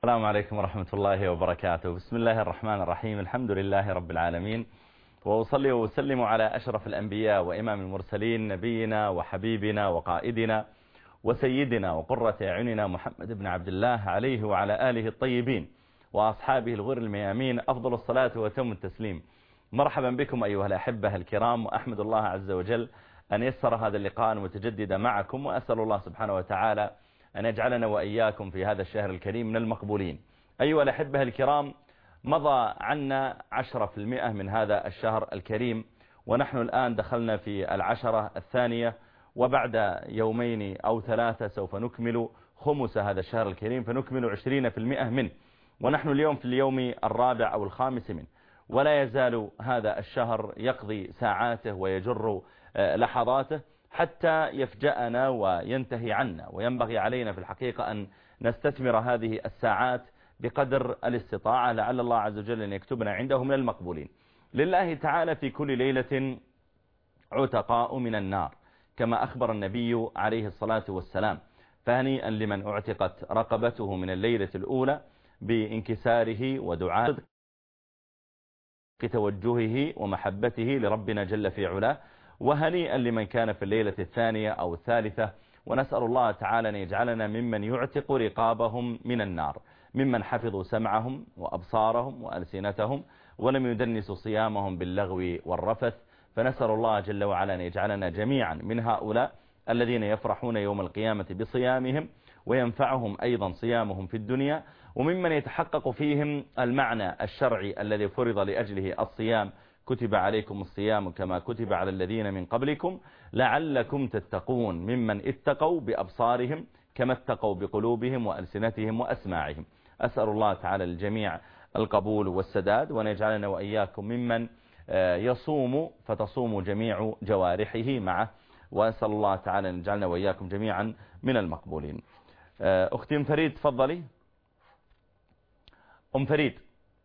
السلام عليكم ورحمة الله وبركاته. بسم الله الرحمن الرحيم. الحمد لله رب العالمين، وأصلي وأسلم على أشرف الأنبياء وإمام المرسلين، نبينا وحبيبنا وقائدنا وسيدنا وقرة أعيننا محمد بن عبد الله عليه وعلى آله الطيبين وأصحابه الغر الميامين أفضل الصلاة وتم التسليم. مرحبا بكم أيها الأحبة الكرام، وأحمد الله عز وجل أن يسر هذا اللقاء المتجدد معكم، وأسأل الله سبحانه وتعالى أن يجعلنا وإياكم في هذا الشهر الكريم من المقبولين. أيها الأحبة الكرام، مضى عنا 10% من هذا الشهر الكريم، ونحن الآن دخلنا في 10 الثانية، وبعد يومين أو 3 سوف نكمل خمس هذا الشهر الكريم، فنكمل 20% منه، ونحن اليوم في اليوم 4 أو 5 منه، ولا يزال هذا الشهر يقضي ساعاته ويجر لحظاته حتى يفجأنا وينتهي عنا. وينبغي علينا في الحقيقة أن نستثمر هذه الساعات بقدر الاستطاعة، لعل الله عز وجل أن يكتبنا عنده من المقبولين. لله تعالى في كل ليلة عتقاء من النار، كما أخبر النبي عليه الصلاة والسلام، فهنيئا لمن اعتقت رقبته من الليلة الأولى بانكساره ودعاء توجهه ومحبته لربنا جل في علاه، وهنيئا لمن كان في الليلة الثانية أو الثالثة. ونسأل الله تعالى أن يجعلنا ممن يعتق رقابهم من النار، ممن حفظوا سمعهم وأبصارهم وألسنتهم ولم يدنسوا صيامهم باللغو والرفث. فنسأل الله جل وعلا أن يجعلنا جميعا من هؤلاء الذين يفرحون يوم القيامة بصيامهم وينفعهم أيضا صيامهم في الدنيا، وممن يتحقق فيهم المعنى الشرعي الذي فرض لأجله الصيام: كتب عليكم الصيام كما كتب على الذين من قبلكم لعلكم تتقون، ممن اتقوا بأبصارهم كما اتقوا بقلوبهم وألسنتهم وأسماعهم. أسأل الله تعالى الجميع القبول والسداد، وأن يجعلنا وإياكم ممن يصوم فتصوم جميع جوارحه معه، وأسأل الله تعالى أن يجعلنا وإياكم جميعا من المقبولين. أختي أم فريد تفضلي. أم فريد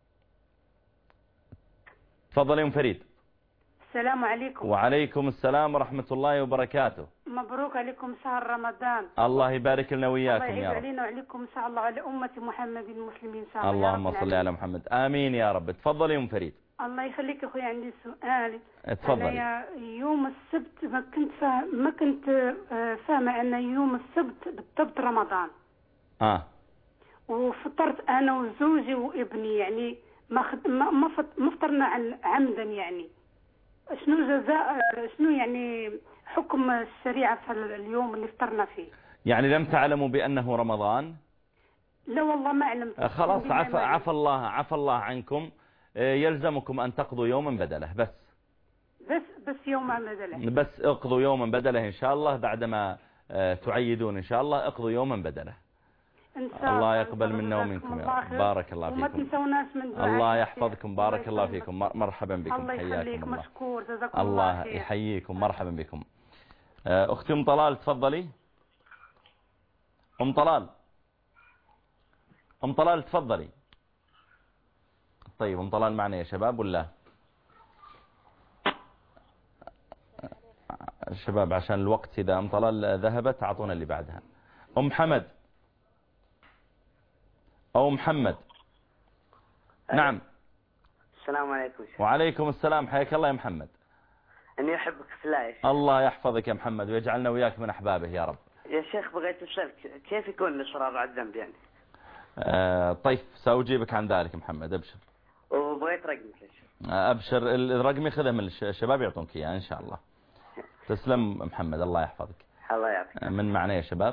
تفضلي. أم فريد. السلام عليكم. وعليكم السلام ورحمة الله وبركاته. مبروك عليكم شهر رمضان. الله يبارك لنا وإياكم يا رب. الله علينا وعليكم إن شاء الله، على أمة محمد المسلمين إن شاء الله. اللهم صل على محمد. آمين يا رب. تفضلي أم فريد. الله يخليك أخوي، عندي سؤال. تفضلي. أنا يوم السبت ما كنت فاهمة أن يوم السبت بالضبط رمضان. وفطرت أنا وزوجي وابني، يعني ما فطرنا عمدا. يعني شنو جزاء، شنو يعني حكم الشريعة في اليوم اللي فطرنا فيه؟ يعني لم تعلموا بأنه رمضان؟ لا والله ما علمت. خلاص، عفى الله عنكم. يلزمكم أن تقضوا يوما بدله. بس يوما بدله. بس اقضوا يوما بدله إن شاء الله، بعدما تعيدون إن شاء الله اقضوا يوما بدله. إن شاء الله يقبل منا ومنكم يا رب. بارك الله فيكم. وما تنسوناش من دعائكم. الله يحفظكم. بارك الله فيكم. مرحبا بكم. الله يخليك. مشكور، جزاكم الله خير. يحييكم. مرحبا بكم. أختي أم طلال تفضلي. أم طلال تفضلي. طيب أم طلال معنا يا شباب ولا الشباب؟ عشان الوقت، إذا أم طلال ذهبت أعطونا اللي بعدها. أم حمد أو محمد. نعم. السلام عليكم. وعليكم السلام. حياك الله يا محمد. أني أحبك في الله يا شيخ. الله يحفظك يا محمد ويجعلنا وياك من أحبابه يا رب. يا شيخ بغيت أسألك كيف يكون الإصرار على الذنب يعني؟ طيب سأجيبك عن ذلك محمد، أبشر. وبغيت رقمك يا شيخ. أبشر، الرقم خذه من الشباب يعطونك إياه إن شاء الله. تسلم محمد، الله يحفظك. الله يعطيك. من معنا يا شباب؟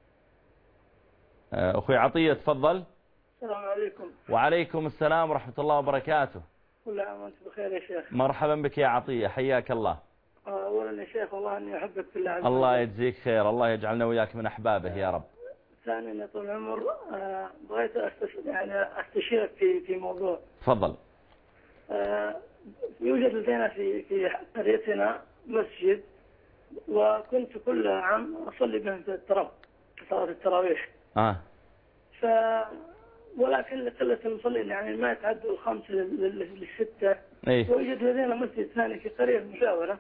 أخوي عطية تفضل. السلام عليكم. وعليكم السلام ورحمة الله وبركاته. كل عام وانت بخير يا شيخ. مرحبا بك يا عطية، حياك الله. أولا يا شيخ والله أني أحبك في الله. الله يجزيك خير، الله يجعلنا وياك من أحبابه يا رب. ثانيا يا طول العمر، بغيت أستشيرك في موضوع. تفضل. يوجد لدينا في قريتنا مسجد، وكنت كل عام أصلي بهم صلاة التراويح. ولكن قلة المصلين يعني ما يتعدوا الخمس للستة. ويوجد لدينا مسجد ثاني في قرية مجاورة.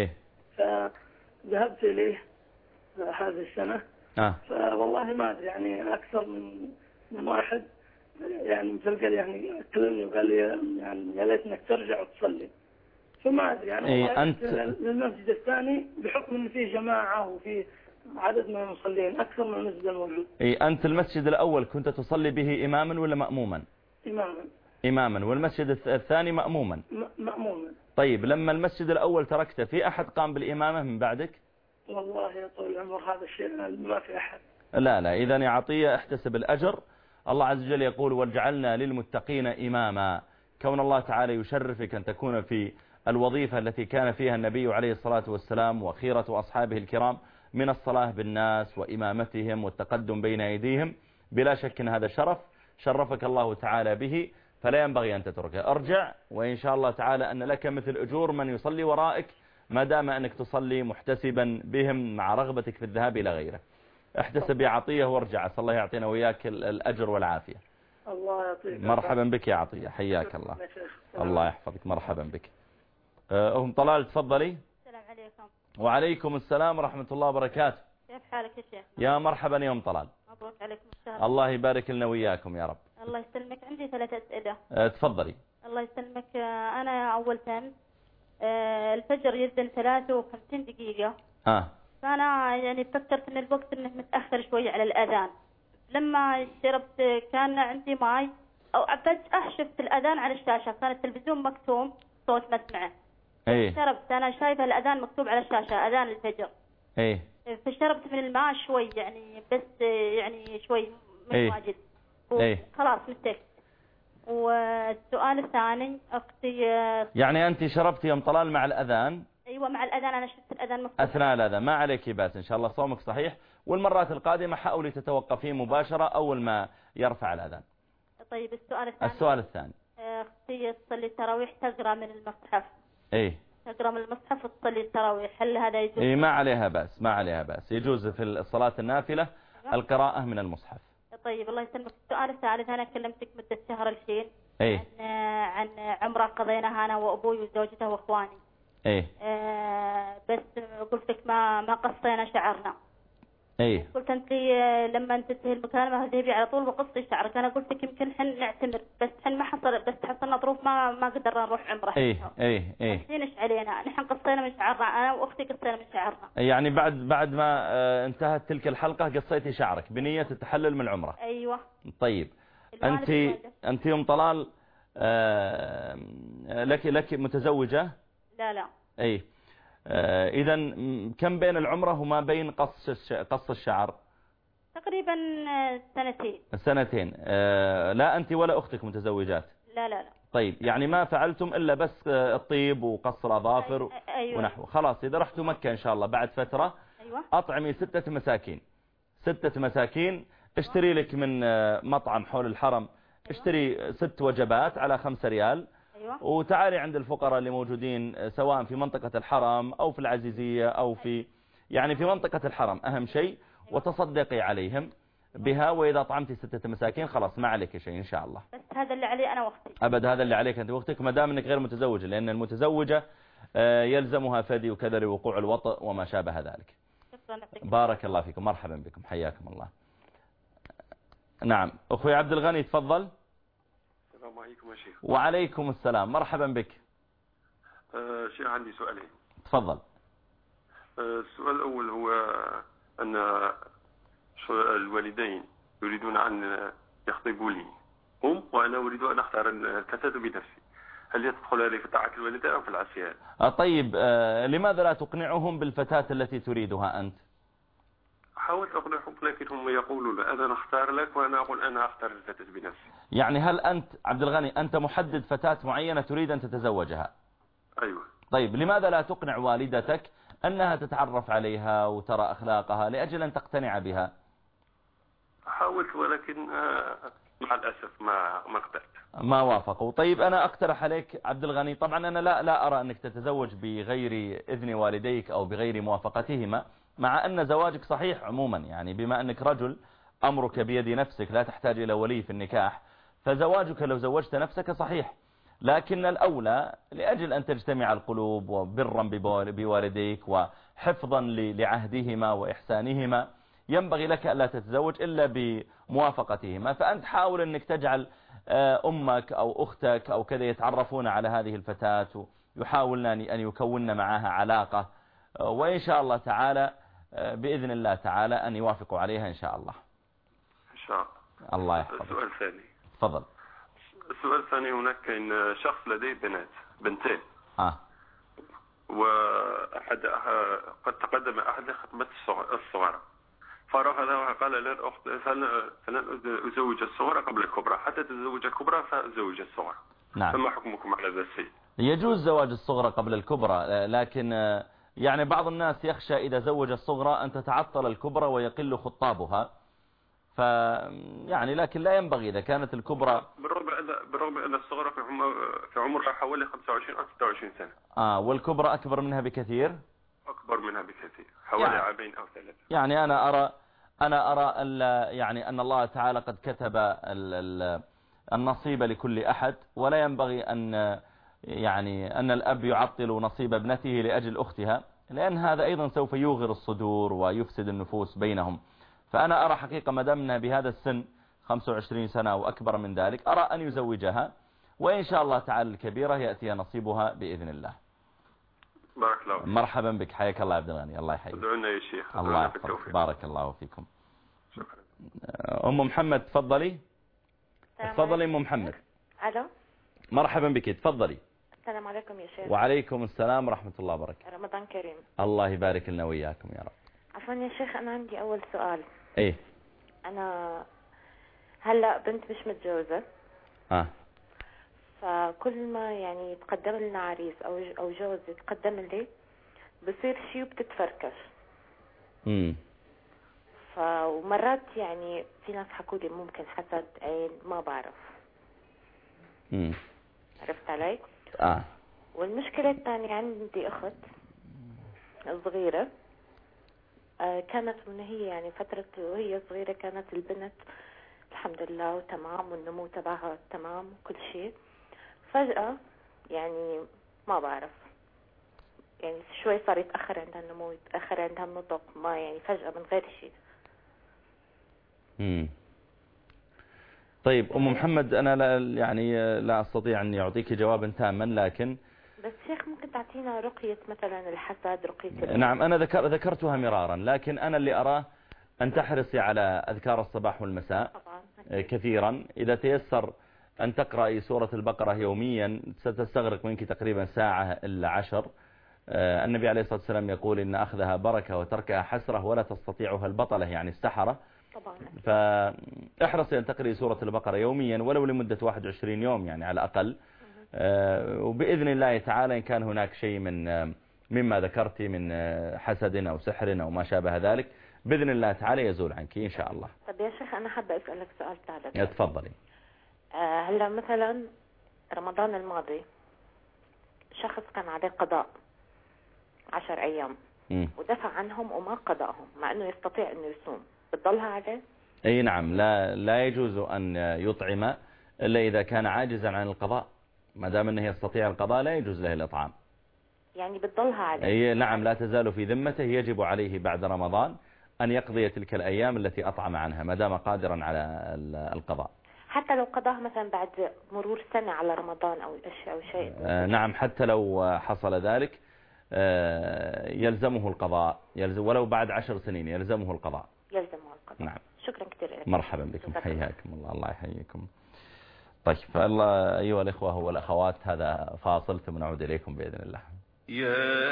فذهبت إليه هذه السنة. فوالله ما أدري يعني أكثر من واحد يعني مثل قال يعني كلمني وقال لي يعني يا ليت انك ترجع وتصلي. فما ادري يعني إيه أنت للمسجد الثاني بحكم ان فيه جماعه وفيه عدد من المصلين اكثر من المسجد الموجود. إيه أنت المسجد الأول كنت تصلي به إماما ولا مأموما؟ اماما. إماما. والمسجد الثاني مأموما؟ مأموما. طيب لما المسجد الأول تركته في أحد قام بالإمامة من بعدك؟ والله يا طول العمر هذا الشيء ما في احد. لا إذا يا عطية احتسب الأجر. الله عز وجل يقول وجعلنا للمتقين إماما. كون الله تعالى يشرفك أن تكون في الوظيفة التي كان فيها النبي عليه الصلاة والسلام وخيرة أصحابه الكرام من الصلاة بالناس وإمامتهم والتقدم بين أيديهم، بلا شك أن هذا شرفك الله تعالى به، فلا ينبغي أن تتركه. ارجع وإن شاء الله تعالى أن لك مثل أجور من يصلي ورائك ما دام أنك تصلي محتسبا بهم مع رغبتك في الذهاب إلى غيره. احتسب يا عطية وارجع، صلى الله يعطينا وياك الأجر والعافية. الله يعطيك. مرحبا بك يا عطية، حياك الله. الله يحفظك، مرحبا بك. أم طلال تفضلي. السلام عليكم. وعليكم السلام ورحمة الله وبركاته. كيف حالك يا شيخ؟ يا مرحبا يا أم طلال. مبروك عليكم الشهر. الله يبارك لنا وياكم يا رب. الله يسلمك. عندي 3 أسئلة. تفضلي. الله يسلمك. أنا أول فهمت الفجر يذن 53 دقيقة. فأنا يعني فكرت إن الوقت إنه متأخر شوي على الأذان. لما شربت كان عندي ماي أو فجأة شفت الأذان على الشاشة، كان التلفزيون مكتوم صوت ما اسمعه. شربت أنا شايفة الأذان مكتوب على الشاشة أذان الفجر. فشربت من الماء شوي يعني بس يعني شوي من واجد. خلاص متأكد. والسؤال الثاني أختي يعني أنت شربتي يا أم طلال مع الأذان؟ أيوة مع الأذان، أنا شفت الأذان مكتوب أثناء الأذان. ما عليك بأس إن شاء الله، صومك صحيح. والمرات القادمة حاولي تتوقفين مباشرة أول ما يرفع الأذان. طيب السؤال الثاني أختي تصلي التراويح تقرأ من المصحف. تقرأ من المصحف وتصلي التراويح، هل هذا يجوز؟ ما عليها بأس، ما عليها بأس، يجوز في الصلاة النافلة القراءة من المصحف. طيب الله يسلمك. السؤال الثالث أنا كلمتك مدة شهر الحين عن عمرة قضيناها أنا وأبوي وزوجته وأخواني. بس قلت لك ما قصينا شعرنا. قلت أنت لي لما تنتهي المكالمة ذهبي على طول وقصي شعرك. أنا قلت لك يمكن حن نعتمر، بس حن ما حصل، بس حصلنا ظروف ما قدرنا نروح عمرة. الحين ايش علينا؟ نحن قصينا من شعرنا، أنا وأختي قصينا من شعرنا. يعني بعد ما انتهت تلك الحلقة قصيتي شعرك بنية التحلل من العمرة. أيوة. طيب أنت يوم طلال لك متزوجة؟ لا. إذا كم بين العمرة وما بين قص الشعر؟ تقريبا 2 لا أنت ولا أختك متزوجات؟ لا. طيب يعني ما فعلتم إلا بس الطيب وقص الأظافر ونحو. خلاص إذا رحتوا مكة إن شاء الله بعد فترة أطعمي 6 مساكين. 6 مساكين. اشتري لك من مطعم حول الحرم، اشتري 6 وجبات على 5 ريال. وتعالي عند الفقراء اللي موجودين سواء في منطقة الحرم أو في العزيزية أو في منطقة الحرم أهم شيء، وتصدقي عليهم بها. وإذا طعمتي 6 مساكين خلاص ما عليك شيء إن شاء الله. بس هذا اللي علي أنا وأختي. أبد هذا اللي عليك أنت وأختك ما دام أنك غير متزوجة، لأن المتزوجة يلزمها فدي وكذا لوقوع الوطء وما شابه ذلك. بارك الله فيكم، مرحبا بكم، حياكم الله. نعم أخوي عبد الغني تفضل. السلام عليكم يا شيخ. وعليكم السلام، مرحبا بك. شيخ عندي سؤالين. تفضل. السؤال الأول هو أن الوالدين يريدون أن يخطبوا لي هم، وأنا أريد أن أختار الفتاة بنفسي، هل تدخل هذه في طاعة الوالدين أو في العصيان؟ طيب لماذا لا تقنعهم بالفتاة التي تريدها أنت؟ حاولت أقنعهم لكن هم يقولون أنا نختار لك، وأنا أقول أنا أختار الفتاة بنفسي. يعني هل أنت عبد الغني أنت محدد فتاة معينة تريد أن تتزوجها؟ أيوة. طيب لماذا لا تقنع والدتك أنها تتعرف عليها وترى أخلاقها لأجل أن تقتنع بها؟ حاولت ولكن مع الأسف ما قدرت، ما وافقوا. طيب أنا أقترح عليك عبد الغني، طبعا أنا لا أرى أنك تتزوج بغير إذن والديك أو بغير موافقتهما، مع أن زواجك صحيح عموما، يعني بما أنك رجل أمرك بيد نفسك لا تحتاج إلى ولي في النكاح، فزواجك لو زوجت نفسك صحيح. لكن الأولى لأجل أن تجتمع القلوب وبرا بوالديك وحفظا لعهدهما وإحسانهما ينبغي لك ألا تتزوج إلا بموافقتهما. فأنت حاول أنك تجعل أمك أو أختك أو كذا يتعرفون على هذه الفتاة ويحاولن أن يكونن معها علاقة، وإن شاء الله تعالى بإذن الله تعالى أن يوافقوا عليها إن شاء الله. إن شاء الله يحفظك. السؤال الثاني. تفضل. السؤال الثاني، هناك كاين شخص لديه بنتين وقد تقدم أحد لخطبة الصغرى، فرفضها وقال للأخت فلن أزوج الصغرى قبل الكبرى، حتى تزوج الكبرى فأزوج الصغرى. نعم. فما حكمكم على هذا الشيء؟ يجوز زواج الصغرى قبل الكبرى، لكن يعني بعض الناس يخشى إذا زوج الصغرى أن تتعطل الكبرى ويقل خطابها، يعني لكن لا ينبغي إذا كانت الكبرى بالرغم أن الصغرى في عمرها حوالي 25 أو 26 سنة. والكبرى أكبر منها بكثير. أكبر منها بكثير، حوالي عامين أو 3. يعني أنا أرى يعني أن الله تعالى قد كتب النصيب لكل أحد، ولا ينبغي أن الأب يعطل نصيب ابنته لأجل أختها، لأن هذا أيضا سوف يوغر الصدور ويفسد النفوس بينهم. فأنا أرى حقيقة مدامنا بهذا السن 25 سنة وأكبر من ذلك، أرى أن يزوجها، وإن شاء الله تعالى الكبيرة يأتي نصيبها بإذن الله. بارك الله. مرحبا بك، حياك الله عبد الغني. الله يحييك. ادعونا يا شيخ. الله يحفظك. بارك الله فيكم. شكرا. أم محمد تفضلي. تفضلي أم محمد. ألو. مرحبا بك، تفضلي. السلام عليكم يا شيخ. وعليكم السلام ورحمة الله وبركاته. رمضان كريم. الله يبارك لنا وياكم يا رب. عفوا يا شيخ، أنا عندي أول سؤال. إيه. أنا هلا بنت مش متجوزة. فكل ما يعني يتقدم لنا عريس أو جوز يتقدم لي بصير شيء وبتتفركش. ومرات يعني في ناس حكوا لي ممكن حسد عين، ما بعرف. عرفت علي؟ والمشكلة الثانية، عندي أخت صغيرة، كانت من هي يعني فترة وهي صغيرة كانت البنت الحمد لله وتمام، والنمو تبعها تمام وكل شيء. فجأة يعني ما بعرف، يعني شوي صار يتأخر عندها النمو، يتأخر عندها النطق، ما يعني فجأة من غير شيء. طيب أم محمد، أنا لا أستطيع أن أعطيك جوابا تاما، لكن بس شيخ ممكن تعطينا رقية مثلا الحسد، رقية نعم أنا ذكرتها مرارا، لكن أنا اللي أراه أن تحرصي على أذكار الصباح والمساء كثيرا. إذا تيسر أن تقرأي سورة البقرة يوميا ستستغرق منك تقريبا ساعة إلا 10. النبي عليه الصلاة والسلام يقول إن أخذها بركة وتركها حسرة ولا تستطيعها البطلة، يعني السحرة. فاحرصي أن تقرأي سورة البقرة يوميا ولو لمدة 21 يوم يعني على الأقل. وبإذن الله تعالى إن كان هناك شيء مما ذكرتي من حسد أو سحر أو ما شابه ذلك، بإذن الله تعالى يزول عنك إن شاء الله. طب يا شيخ، أنا حابة أسألك سؤال ثالث. تفضلي. هلا مثلا رمضان الماضي شخص كان عليه قضاء 10 أيام ودفع عنهم وما قضاهم، مع أنه يستطيع أنه يصوم، بتضلها عليه؟ أي نعم، لا يجوز أن يطعم إلا إذا كان عاجزا عن القضاء. ما دام أنه يستطيع القضاء لا يجوز له الإطعام. يعني بتضلها عليه؟ أي نعم، لا تزال في ذمته، يجب عليه بعد رمضان أن يقضي تلك الأيام التي أطعم عنها ما دام قادرا على القضاء. حتى لو قضاها مثلا بعد مرور سنة على رمضان أو شيء؟ نعم، حتى لو حصل ذلك يلزمه القضاء، ولو بعد 10 سنين يلزمه القضاء. يلزمه القضاء. نعم. شكرا كثير لك. مرحبا بكم، حياكم الله. الله يحييكم. طيب فالله أيها الإخوة والأخوات، هذا فاصل ثم نعود إليكم بإذن الله. يا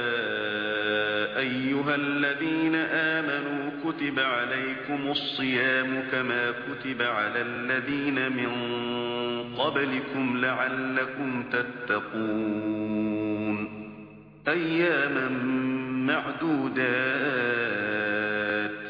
أيها الذين آمنوا كتب عليكم الصيام كما كتب على الذين من قبلكم لعلكم تتقون أياما معدودات.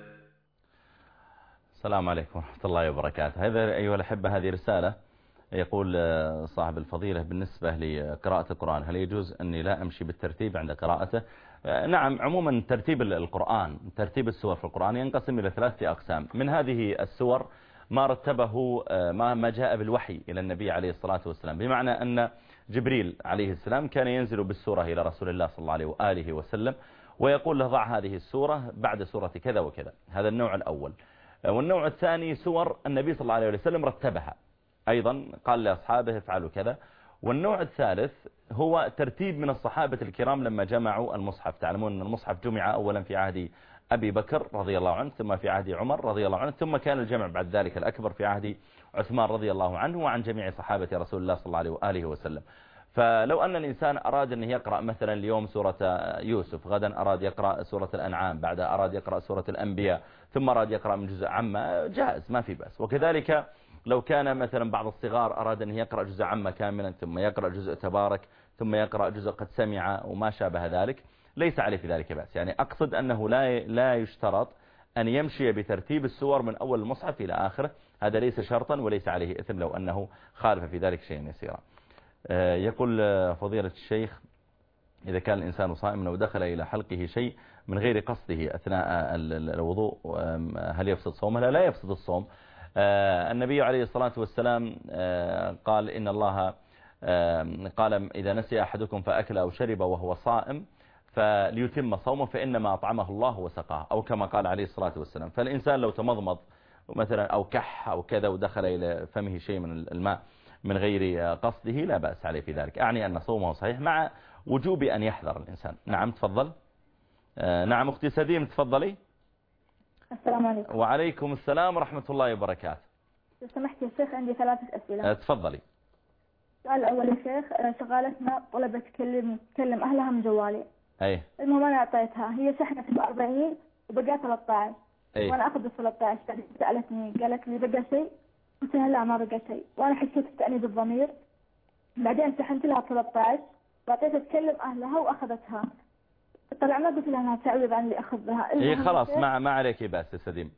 السلام عليكم ورحمة الله وبركاته. هذا أيها الأحبة، هذه رسالة يقول صاحب الفضيلة بالنسبة لقراءة القرآن، هل يجوز أني لا أمشي بالترتيب عند قراءته؟ نعم، عموما ترتيب القرآن، ترتيب السور في القرآن ينقسم إلى 3 أقسام. من هذه السور ما رتبه ما جاء بالوحي إلى النبي عليه الصلاة والسلام، بمعنى أن جبريل عليه السلام كان ينزل بالسورة إلى رسول الله صلى الله عليه وآله وسلم، ويقول له ضع هذه السورة بعد سورة كذا وكذا. هذا النوع الأول. والنوع الثاني سور النبي صلى الله عليه وسلم رتبها أيضا، قال لأصحابه افعلوا كذا. والنوع الثالث هو ترتيب من الصحابة الكرام لما جمعوا المصحف. تعلمون أن المصحف جمع أولا في عهد أبي بكر رضي الله عنه، ثم في عهد عمر رضي الله عنه، ثم كان الجمع بعد ذلك الأكبر في عهد عثمان رضي الله عنه، وعن جميع صحابة رسول الله صلى الله عليه وسلم. فلو أن الإنسان أراد أن يقرأ مثلا اليوم سورة يوسف، غدا أراد يقرأ سورة الأنعام، بعدها أراد يقرأ سورة الأنبياء، ثم أراد يقرأ من جزء عامة، جائز ما في بأس. وكذلك لو كان مثلا بعض الصغار أراد أن يقرأ جزء عامة كاملا، ثم يقرأ جزء تبارك، ثم يقرأ جزء قد سمع وما شابه ذلك، ليس عليه في ذلك بأس. يعني أقصد أنه لا يشترط أن يمشي بترتيب السور من أول المصحف إلى آخره، هذا ليس شرطا وليس عليه إثم لو أنه خالف في ذلك شيء يسيرا. يقول فضيلة الشيخ: إذا كان الإنسان صائما ودخل إلى حلقه شيء من غير قصده أثناء الوضوء هل يفسد صومه؟ لا يفسد الصوم. النبي عليه الصلاة والسلام قال إن الله قال: إذا نسي أحدكم فأكل أو شرب وهو صائم فليتم صومه فإنما أطعمه الله وسقاه، أو كما قال عليه الصلاة والسلام. فالإنسان لو تمضمض مثلا أو كح أو كذا ودخل إلى فمه شيء من الماء من غير قصده لا بأس عليه في ذلك، أعني أن صومه صحيح مع وجوب أن يحذر الإنسان. نعم تفضل. نعم أختي سديم تفضلي. السلام عليكم. وعليكم السلام ورحمة الله وبركاته. لو سمحت يا شيخ عندي 3 أسئلة. تفضلي. السؤال الأول يا شيخ، شغالتنا طلبت تكلم أهلها من جوالي. أي. المهم أنا أعطيتها، هي شحنت ب40 وبقى 13. أي. وأنا أخذ 13. سألتني قالت لي بقى شيء؟ قلت لها لا ما بقى شيء، وأنا حسيت بتأنيب الضمير. بعدين شحنت لها 13 وأعطيتها تكلم أهلها وأخذتها. طلع ما قلت لها أنها تعويض عن اللي أخذها. إيه خلاص ما عليك بأس يا سديم.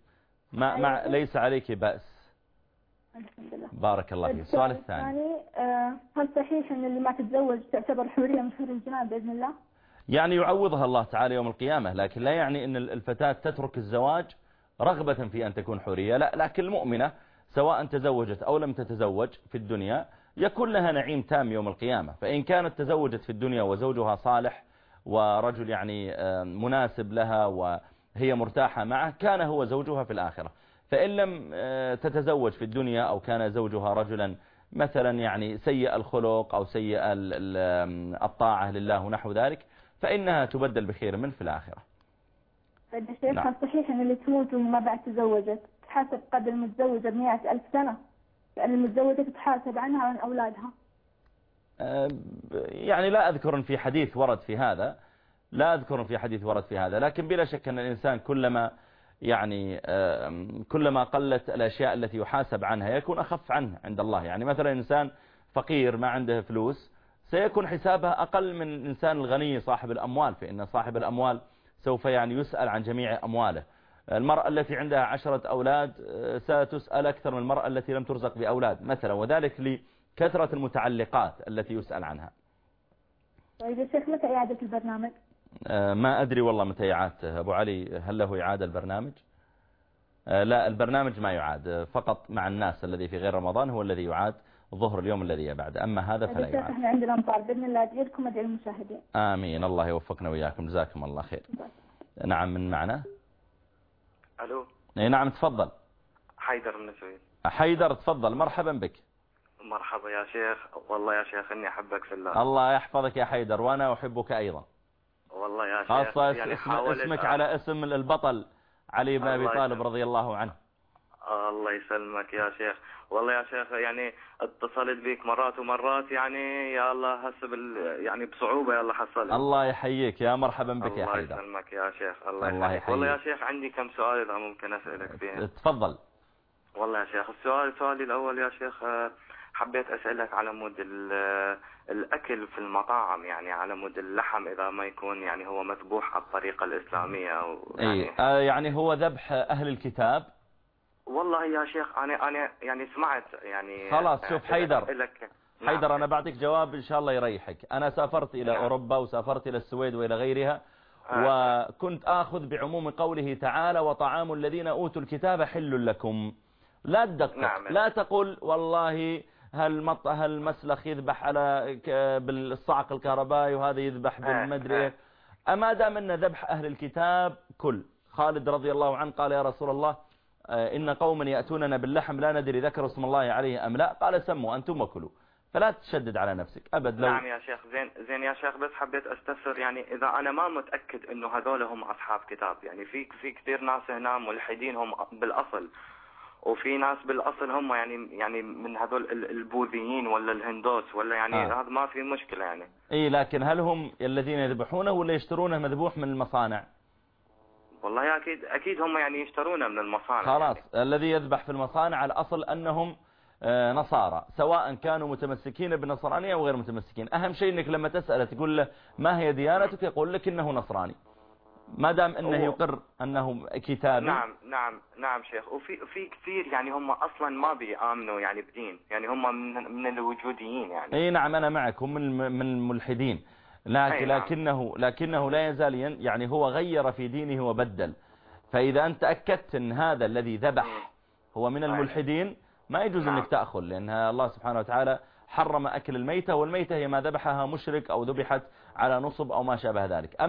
ليس عليك بأس. الحمد لله. بارك الله فيك. السؤال الثاني، هل صحيح أن اللي ما تتزوج تعتبر حورية من حور الجنان بإذن الله؟ يعني يعوضها الله تعالى يوم القيامة، لكن لا يعني أن الفتاة تترك الزواج رغبة في أن تكون حورية، لا. لكن المؤمنة سواء تزوجت أو لم تتزوج في الدنيا يكون لها نعيم تام يوم القيامة. فإن كانت تزوجت في الدنيا وزوجها صالح ورجل يعني مناسب لها وهي مرتاحة معه، كان هو زوجها في الآخرة. فإن لم تتزوج في الدنيا أو كان زوجها رجلا مثلا يعني سيء الخلق أو سيء الطاعة لله ونحو ذلك، فإنها تبدل بخير منه في الآخرة. طيب يا شيخ، هل صحيح أن اللي تموت وما بعد تزوجت تحاسب قدر المتزوجة ب100,000 سنة؟ لأن المتزوجة تتحاسب عنها وعن أولادها. يعني لا أذكر أن في حديث ورد في هذا، لكن بلا شك أن الإنسان كلما قلت الأشياء التي يحاسب عنها يكون أخف عنه عند الله. يعني مثلا إنسان فقير ما عنده فلوس سيكون حسابها أقل من الإنسان الغني صاحب الأموال، فإن صاحب الأموال سوف يسأل عن جميع أمواله. المرأة التي عندها 10 أولاد ستسأل أكثر من المرأة التي لم ترزق بأولاد مثلا، وذلك لكثرة المتعلقات التي يسأل عنها. طيب يا شيخ، متى إعادة البرنامج؟ ما أدري والله متى إعادته. أبو علي هل له إعادة البرنامج؟ لا، البرنامج ما يعاد، فقط مع الناس الذي في غير رمضان هو الذي يعاد ظهر اليوم الذي يبعد، أما هذا فلا يعاد. احنا عندنا أمطار بإذن الله، أدعيكم أدعي المشاهدين. آمين، الله يوفقنا وإياكم، جزاكم الله خير. نعم، من معنا؟ ألو. نعم تفضل. حيدر من السويد. حيدر تفضل، مرحبا بك. مرحبا يا شيخ، والله يا شيخ إني أحبك في الله. الله يحفظك يا حيدر، وأنا أحبك أيضا. والله يا شيخ خاصة يعني اسمك على اسم البطل علي بن أبي طالب رضي الله عنه. الله يسلمك يا شيخ. والله يا شيخ يعني اتصلت بك مرات ومرات، يعني يا الله هسه يعني بصعوبة يا الله حصلت. الله يحييك، يا مرحبا بك يا حيدر. الله يسلمك يا شيخ، الله يحييك. والله يا شيخ عندي كم سؤال إذا ممكن أسألك فيه. تفضل. والله يا شيخ سؤالي الأول يا شيخ، حبيت أسألك على مود الأكل في المطاعم، يعني على مود اللحم إذا ما يكون يعني هو مذبوح على الطريقة الإسلامية أو يعني هو ذبح أهل الكتاب. والله يا شيخ أنا يعني سمعت يعني خلاص. شوف حيدر، نعم. أنا بعطيك جواب إن شاء الله يريحك. أنا سافرت إلى أوروبا وسافرت إلى السويد وإلى غيرها، وكنت آخذ بعموم قوله تعالى: وطعام الذين أوتوا الكتاب حل لكم. لا تدقق. نعم. لا تقول والله هل مسلخ يذبح على بالصعق الكهربائي وهذا يذبح بالمدري. أما دام أن ذبح أهل الكتاب كل. خالد رضي الله عنه قال يا رسول الله إن قوما يأتوننا باللحم لا ندري ذكر اسم الله عليه أم لا، قال سموا أنتم وكلوا، فلا تشدد على نفسك أبد. نعم يا شيخ. زين يا شيخ، بس حبيت أستفسر يعني إذا أنا ما متأكد إنه هذول هم أصحاب كتاب، يعني في كثير ناس هنا ملحدين هم بالأصل، وفي ناس بالأصل هم يعني من هذول البوذيين ولا الهندوس ولا يعني هذا ما في مشكلة يعني. إيه، لكن هل هم الذين يذبحونه ولا يشترونه مذبوح من المصانع؟ والله أكيد هم يعني يشترونه من المصانع. خلاص يعني الذي يذبح في المصانع الأصل أنهم نصارى، سواء كانوا متمسكين بالنصرانية أو غير متمسكين. أهم شيء أنك لما تسأله تقول له ما هي ديانتك يقول لك إنه نصراني، ما دام أنه يقر أنه كتابي. نعم شيخ. وفي كثير يعني هم أصلا ما بيآمنوا يعني بدين، يعني هم من الوجوديين يعني. أي نعم أنا معك، هم من الملحدين، لكنه لا يزال يعني هو غير في دينه وبدل. فإذا أنت أكدت أن هذا الذي ذبح هو من الملحدين ما يجوز أنك تأخذ، لأن الله سبحانه وتعالى حرم أكل الميتة، والميتة هي ما ذبحها مشرك أو ذبحت على نصب أو ما شابه ذلك.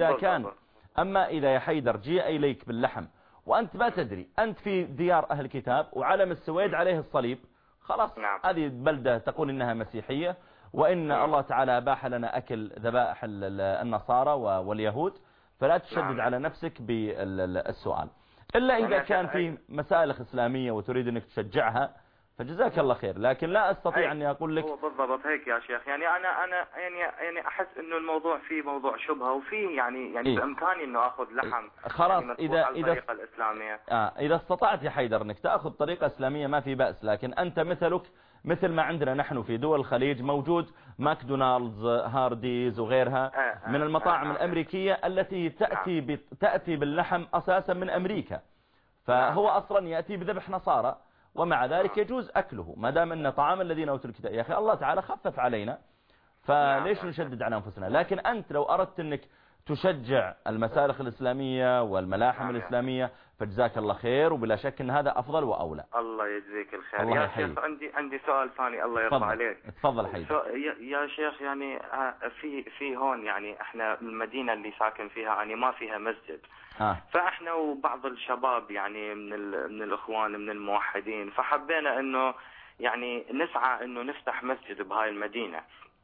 أما إذا يا حيدر جاء إليك باللحم وأنت ما تدري، أنت في ديار أهل الكتاب وعلم السويد عليه الصليب، خلاص هذه بلدة تقول إنها مسيحية، وإن الله تعالى أباح لنا أكل ذبائح النصارى واليهود، فلا تشدد على نفسك بالسؤال، إلا إذا كان في مسالخ إسلامية وتريد أنك تشجعها فجزاك الله خير، لكن لا أستطيع أني أقول لك. هو بالضبط هيك يا شيخ، يعني أنا يعني أحس إنه الموضوع فيه موضوع شبهة، وفيه يعني بإمكاني إنه أخذ لحم خلاص يعني إذا الطريقة الإسلامية. إذا استطعت يا حيدر أنك تأخذ طريقة إسلامية ما في بأس، لكن أنت مثل ما عندنا نحن في دول الخليج موجود ماكدونالدز، هارديز وغيرها من المطاعم الأمريكية التي تأتي باللحم أساسا من أمريكا، فهو أصلا يأتي بذبح نصارى، ومع ذلك يجوز أكله ما دام أن طعام الذين أوتوا الكتاب. يا أخي الله تعالى خفف علينا، فليش نشدد على أنفسنا؟ لكن أنت لو أردت أنك تشجع المسالخ الإسلامية والملاحم الإسلامية فجزاك الله خير، وبلا شك أن هذا أفضل وأولى. الله يجزيك الخير. يا شيخ عندي سؤال ثاني الله يرضى عليك. تفضل حيدر. يا شيخ يعني في هون يعني احنا المدينة اللي ساكن فيها يعني ما فيها مسجد، فاحنا وبعض الشباب يعني من الإخوان من الموحدين، فحبينا انه يعني نسعى انه نفتح مسجد بهاي المدينة،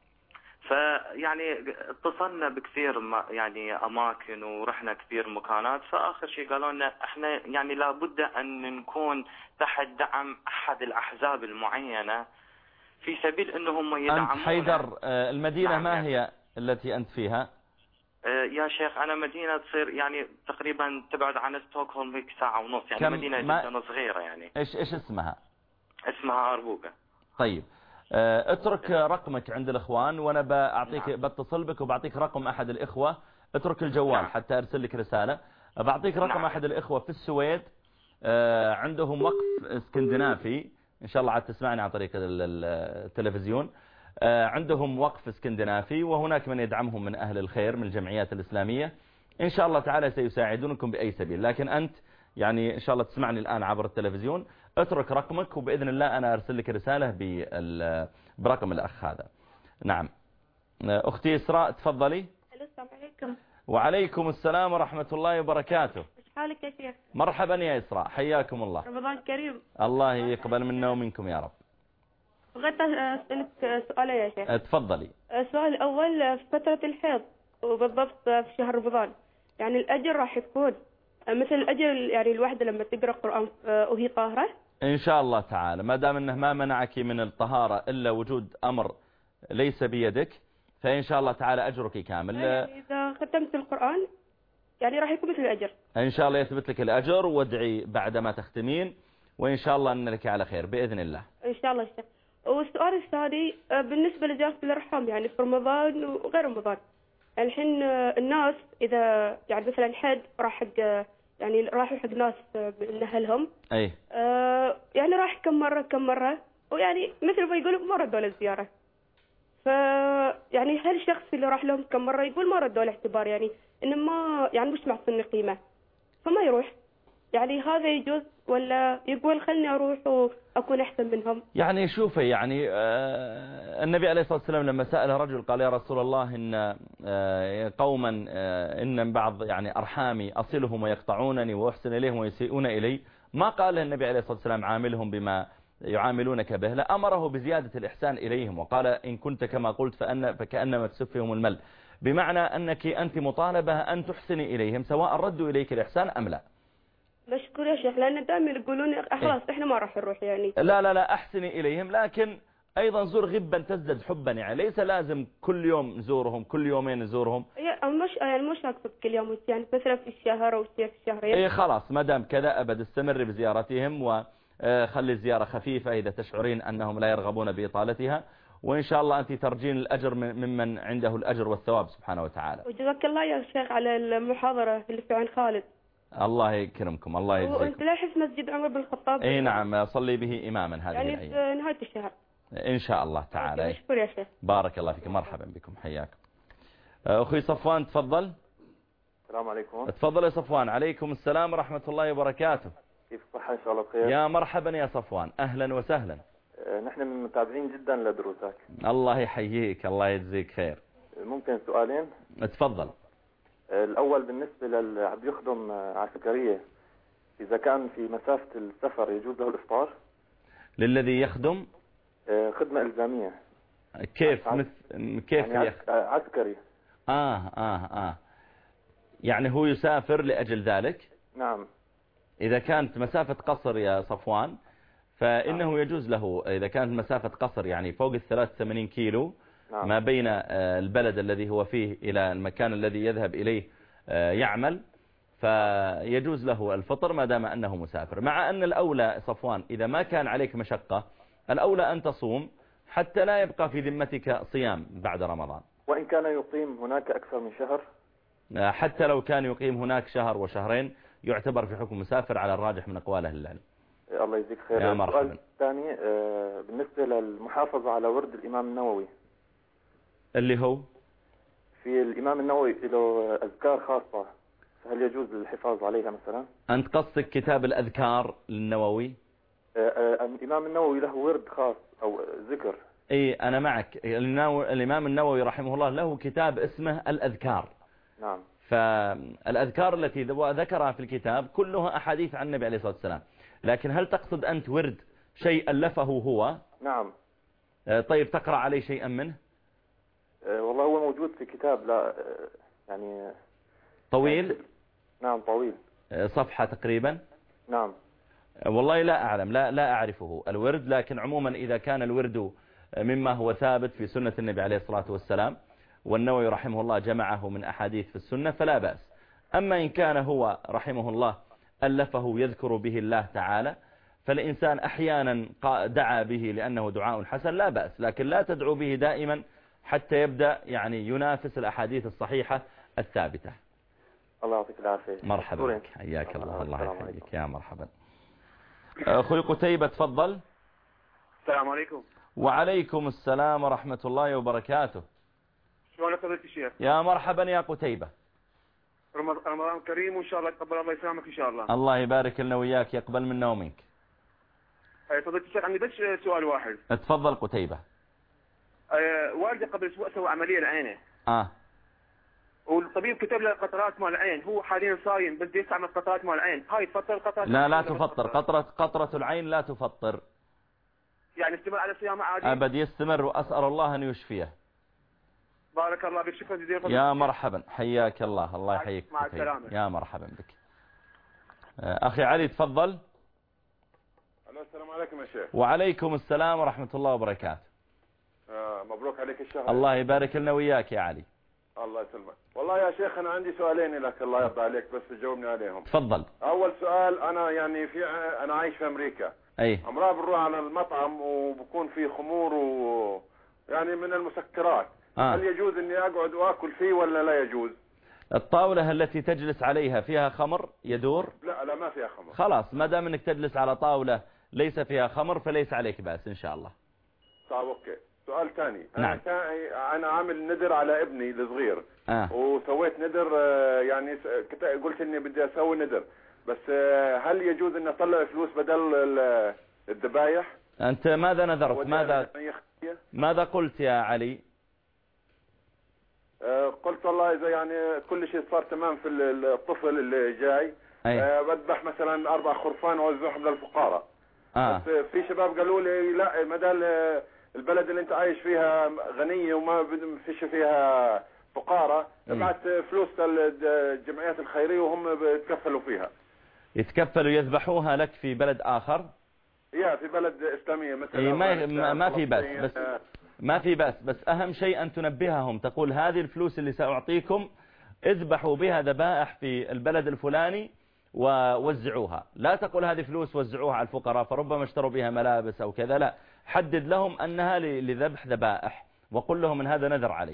فيعني اتصلنا بكثير يعني اماكن ورحنا كثير مكانات، فاخر شيء قالوا لنا احنا يعني لابد ان نكون تحت دعم احد الاحزاب المعينة في سبيل انهم يدعمون. أنت حيدر المدينة ما هي التي انت فيها؟ يا شيخ انا مدينة تصير يعني تقريبا تبعد عن ستوكهولم هيك ساعة ونص، يعني مدينة جدا صغيرة يعني. ايش اسمها؟ اسمها أربوكة. طيب اترك رقمك عند الإخوان وأنا بأعطيك بتصل بك وبعطيك رقم أحد الإخوة، اترك الجوال حتى أرسل لك رسالة، بعطيك رقم أحد الإخوة في السويد، عندهم وقف اسكندنافي، إن شاء الله عاد تسمعني عن طريق التلفزيون، عندهم وقف اسكندنافي وهناك من يدعمهم من أهل الخير من الجمعيات الإسلامية، إن شاء الله تعالى سيساعدونكم بأي سبيل، لكن أنت يعني إن شاء الله تسمعني الآن عبر التلفزيون، اترك رقمك وبإذن الله أنا أرسل لك رسالة برقم الأخ هذا. نعم أختي إسراء تفضلي. السلام عليكم. وعليكم السلام ورحمة الله وبركاته. ايش حالك يا شيخ؟ مرحبا يا إسراء، حياكم الله. رمضان كريم. الله يقبل منا ومنكم يا رب. بغيت أسألك سؤال يا شيخ. تفضلي. السؤال الأول في فترة الحيض وبالضبط في شهر رمضان، يعني الأجر راح يكون مثل الأجر يعني الواحدة لما تقرأ قرآن وهي طاهرة؟ إن شاء الله تعالى، ما دام أنه ما منعك من الطهارة إلا وجود أمر ليس بيدك، فإن شاء الله تعالى أجرك كامل. يعني إذا ختمت القرآن يعني راح يكون مثل الأجر. إن شاء الله يثبت لك الأجر، وادعي بعدما تختمين، وإن شاء الله أن لك على خير بإذن الله. إن شاء الله شيخ. والسؤال الثاني بالنسبة لزيارة الأرحام يعني في رمضان وغير رمضان، الحين الناس إذا يعني مثلا حد راح حق يعني راحوا حق ناس من أهلهم، أي يعني راح كم مرة ويعني مثل ما يقولوا ما ردوا للزيارة، يعني هل الشخص اللي راح لهم كم مرة يقول ما ردوا له اعتبار يعني إنه ما يعني مش معطيني قيمة فما يروح؟ يعني هذا يجوز ولا يقول خلني أروح وأكون أحسن منهم؟ يعني شوفي، يعني النبي عليه الصلاة والسلام لما سأل رجل قال يا رسول الله إن قوما إن بعض يعني أرحامي أصلهم ويقطعونني وأحسن إليهم ويسيئون إلي، ما قال النبي عليه الصلاة والسلام عاملهم بما يعاملونك به، لا، أمره بزيادة الإحسان إليهم وقال إن كنت كما قلت فكأنما تسفهم المل، بمعنى أنت مطالبة أن تحسني إليهم سواء ردوا إليك الإحسان أم لا. مشكور يا شيخ، لأن دائما يقولون خلاص إحنا ما راح نروح يعني. لا أحسني إليهم، لكن أيضا زور غبا تزدد حبا، يعني ليس لازم كل يوم نزورهم، كل يومين نزورهم. مش أقصد كل يوم، يعني مثلا في الشهر أو في الشهرين. خلاص ما دام كذا أبد استمر بزيارتهم وخلي الزيارة خفيفة إذا تشعرين أنهم لا يرغبون بإطالتها، وإن شاء الله أنت ترجين الأجر ممن عنده الأجر والثواب سبحانه وتعالى. وجزاك الله يا شيخ على المحاضرة اللي في عين خالد. الله يكرمكم، الله يجزيكم. وانت لا يحس مسجد عمر بن الخطاب؟ اي نعم، صلي به إماما هذه يعني الأيام. في نهاية الشهر إن شاء الله تعالى. مشكور يا شيخ. بارك الله فيكم، مرحبا بكم، حياكم. أخي صفوان تفضل. السلام عليكم. تفضل يا صفوان. عليكم السلام ورحمة الله وبركاته. كيف الصحة؟ إن شاء الله بخير. يا مرحبا يا صفوان، أهلا وسهلا. نحن من متابعين جدا لدروسك. الله يحييك، الله يجزيك خير. ممكن سؤالين؟ تفضل. الأول بالنسبة للي بيخدم عسكرية، إذا كان في مسافة السفر يجوز له الإفطار؟ للذي يخدم خدمة إلزامية. كيف كيف يعني عسكري. يعني هو يسافر لأجل ذلك؟ نعم. إذا كانت مسافة قصر يا صفوان فإنه يجوز له، إذا كانت مسافة قصر يعني فوق 83 كيلو ما بين البلد الذي هو فيه إلى المكان الذي يذهب إليه يعمل، فيجوز له الفطر ما دام أنه مسافر. مع أن الأولى صفوان إذا ما كان عليك مشقة الأولى أن تصوم حتى لا يبقى في ذمتك صيام بعد رمضان. وإن كان يقيم هناك أكثر من شهر؟ حتى لو كان يقيم هناك شهر وشهرين يعتبر في حكم مسافر على الراجح من أقوال أهل العلم. الله يجزيك خير. يا مرحبا. السؤال الثاني بالنسبة للمحافظة على ورد الإمام النووي، اللي هو في الإمام النووي له أذكار خاصة، هل يجوز الحفاظ عليها مثلا؟ أنت قصدك كتاب الأذكار للنووي؟ الإمام النووي له ورد خاص أو ذكر. اي أنا معك. الإمام النووي رحمه الله له كتاب اسمه الأذكار. نعم. فالأذكار التي ذكرها في الكتاب كلها أحاديث عن النبي عليه الصلاة والسلام، لكن هل تقصد أنت ورد شيء ألفه هو؟ نعم. طيب تقرأ عليه شيئا منه؟ والله هو موجود في كتاب، لا يعني طويل؟ نعم طويل. صفحة تقريبا؟ نعم. والله لا أعلم، لا أعرفه الورد، لكن عموما إذا كان الورد مما هو ثابت في سنة النبي عليه الصلاة والسلام والنووي رحمه الله جمعه من أحاديث في السنة فلا بأس. أما إن كان هو رحمه الله ألفه يذكر به الله تعالى فالإنسان أحيانا دعا به لأنه دعاء حسن لا بأس، لكن لا تدعو به دائما حتى يبدأ يعني ينافس الأحاديث الصحيحة الثابتة. الله يعطيك العافية. مرحبا بك، حياك الله. الله يحييك. يا مرحبا. أخوي قتيبة تفضل. السلام عليكم. وعليكم السلام ورحمة الله وبركاته. شلونك فضيلة الشيخ؟ يا مرحبا يا قتيبة. رمضان كريم وإن شاء الله يتقبل الله يسلمك إن شاء الله. الله يبارك لنا وياك، يقبل منا ومنك. فضيلة الشيخ عندي بس سؤال واحد. تفضل قتيبة. والدي قبل أسبوع سوى عملية لعينه. والطبيب كتب له قطرات مال العين، هو حاليا صايم بس يستعمل قطرات مال العين، هاي تفطر القطرات؟ لا تفطر، قطرة العين لا تفطر. يعني استمر على صيام عادي؟ أبد يستمر، وأسأل الله أن يشفيه. بارك الله بك، شكرا جزيلا. يا مرحبا، حياك الله. الله يحييك. مع السلامة. يا مرحبا بك. أخي علي تفضل. السلام عليكم يا شيخ. وعليكم السلام ورحمة الله وبركاته. مبروك عليك الشهر. الله يبارك لنا وياك يا علي. الله يسلمك. والله يا شيخ أنا عندي سؤالين لك، الله يرضى عليك بس تجاوبني عليهم. تفضل. أول سؤال، أنا يعني أنا عايش في أمريكا. أمرأة بنروح على المطعم وبكون في خمور يعني من المسكرات. هل يجوز إني أقعد وأكل فيه ولا لا يجوز؟ الطاولة التي تجلس عليها فيها خمر يدور؟ لا ما فيها خمر. خلاص ما دام انك تجلس على طاولة ليس فيها خمر فليس عليك بأس إن شاء الله. طيب أوكي. سؤال ثاني. نعم. أنا عامل ندر على ابني الصغير. وسويت ندر يعني قلت إني بدي أسوي ندر، بس هل يجوز أن أطلع فلوس بدل الذبايح؟ أنت ماذا نذرت؟ ماذا قلت يا علي؟ قلت والله إذا يعني كل شيء صار تمام في الطفل اللي جاي بذبح مثلا 4 خرفان وأوزعهم للفقراء. بس في شباب قالوا لي لا، مدال البلد اللي انت عايش فيها غنية وما فيش فيها فقراء، ابعت فلوس الجمعيات الخيرية وهم بيتكفلوا فيها. يتكفلوا يذبحوها لك في بلد آخر؟ في بلد إسلامية مثلا. ما في بس ما في بس أهم شيء أن تنبههم، تقول هذه الفلوس اللي سأعطيكم اذبحوا بها ذبائح في البلد الفلاني ووزعوها. لا تقول هذه فلوس وزعوها على الفقراء فربما اشتروا بها ملابس أو كذا، لا، حدد لهم أنها لذبح ذبائح وقل لهم ان هذا نذر علي.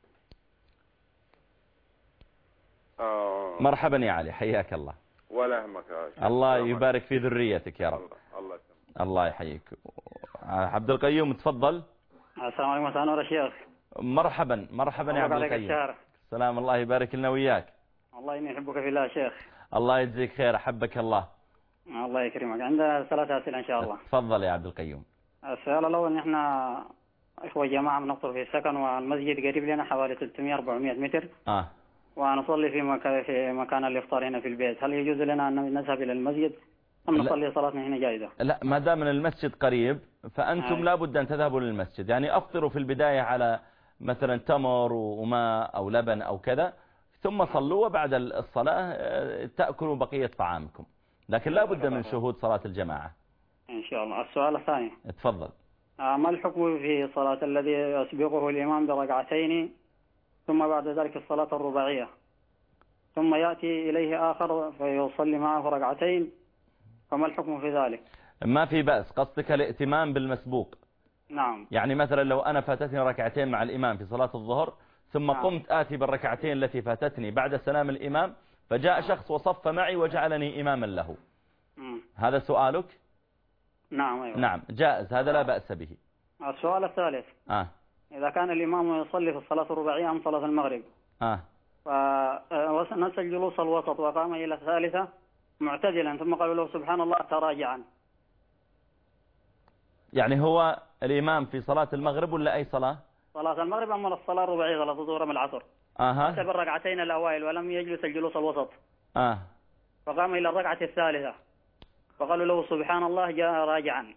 مرحبا يا علي، حياك الله. ولا يهمك. الله يبارك في ذريتك يا رب. الله يحييك. عبد القيوم تفضل. السلام عليكم ورحمة الله وبركاته. مرحبا يا عبد القيوم. السلام، الله يبارك لنا وياك. الله إني أحبك في الله شيخ. الله يجزيك خير، أحبك الله. الله يكرمك. عندنا 3 أسئلة إن شاء الله. تفضل يا عبد القيوم. السؤال الأول، نحن إخوة جماعة بنفطر في السكن والمسجد قريب لنا حوالي 300-400 متر. ونصلي في مكان الإفطار هنا في البيت. هل يجوز لنا أن نذهب إلى المسجد أم نصلي صلاتنا هنا جائزة؟ لا، ما دام من المسجد قريب فأنتم لابد أن تذهبوا للمسجد. يعني أفطروا في البداية على مثلا تمر وماء أو لبن أو كذا، ثم صلوا وبعد الصلاة تأكلوا بقية طعامكم، لكن لا بد من شهود صلاة الجماعة إن شاء الله. السؤال الثاني، تفضل. ما الحكم في صلاة الذي يسبقه الإمام بركعتين ثم بعد ذلك الصلاة الرباعية ثم يأتي إليه آخر فيصلي معه ركعتين، فما الحكم في ذلك؟ ما في بأس. قصدك الائتمام بالمسبوق؟ نعم. يعني مثلا لو أنا فاتتني ركعتين مع الإمام في صلاة الظهر ثم قمت آتي بالركعتين التي فاتتني بعد سلام الإمام، فجاء شخص وصف معي وجعلني إماما له. هذا سؤالك؟ نعم. أيوة. نعم، جائز، هذا لا بأس به. السؤال الثالث، إذا كان الإمام يصلي في الصلاة الرباعية أم صلاة المغرب فنسى الجلوس الوسط وقام إلى الثالثة معتدلا ثم قالوا له سبحان الله تراجعا، يعني هو الإمام في صلاة المغرب ولا أي صلاة؟ صلاة المغرب أما الصلاة الرباعية صلاة الظهر من العصر. أتى بالركعتين الأوائل ولم يجلس الجلوس الوسط. فقام إلى الركعة الثالثة فقالوا له سبحان الله جاء راجعا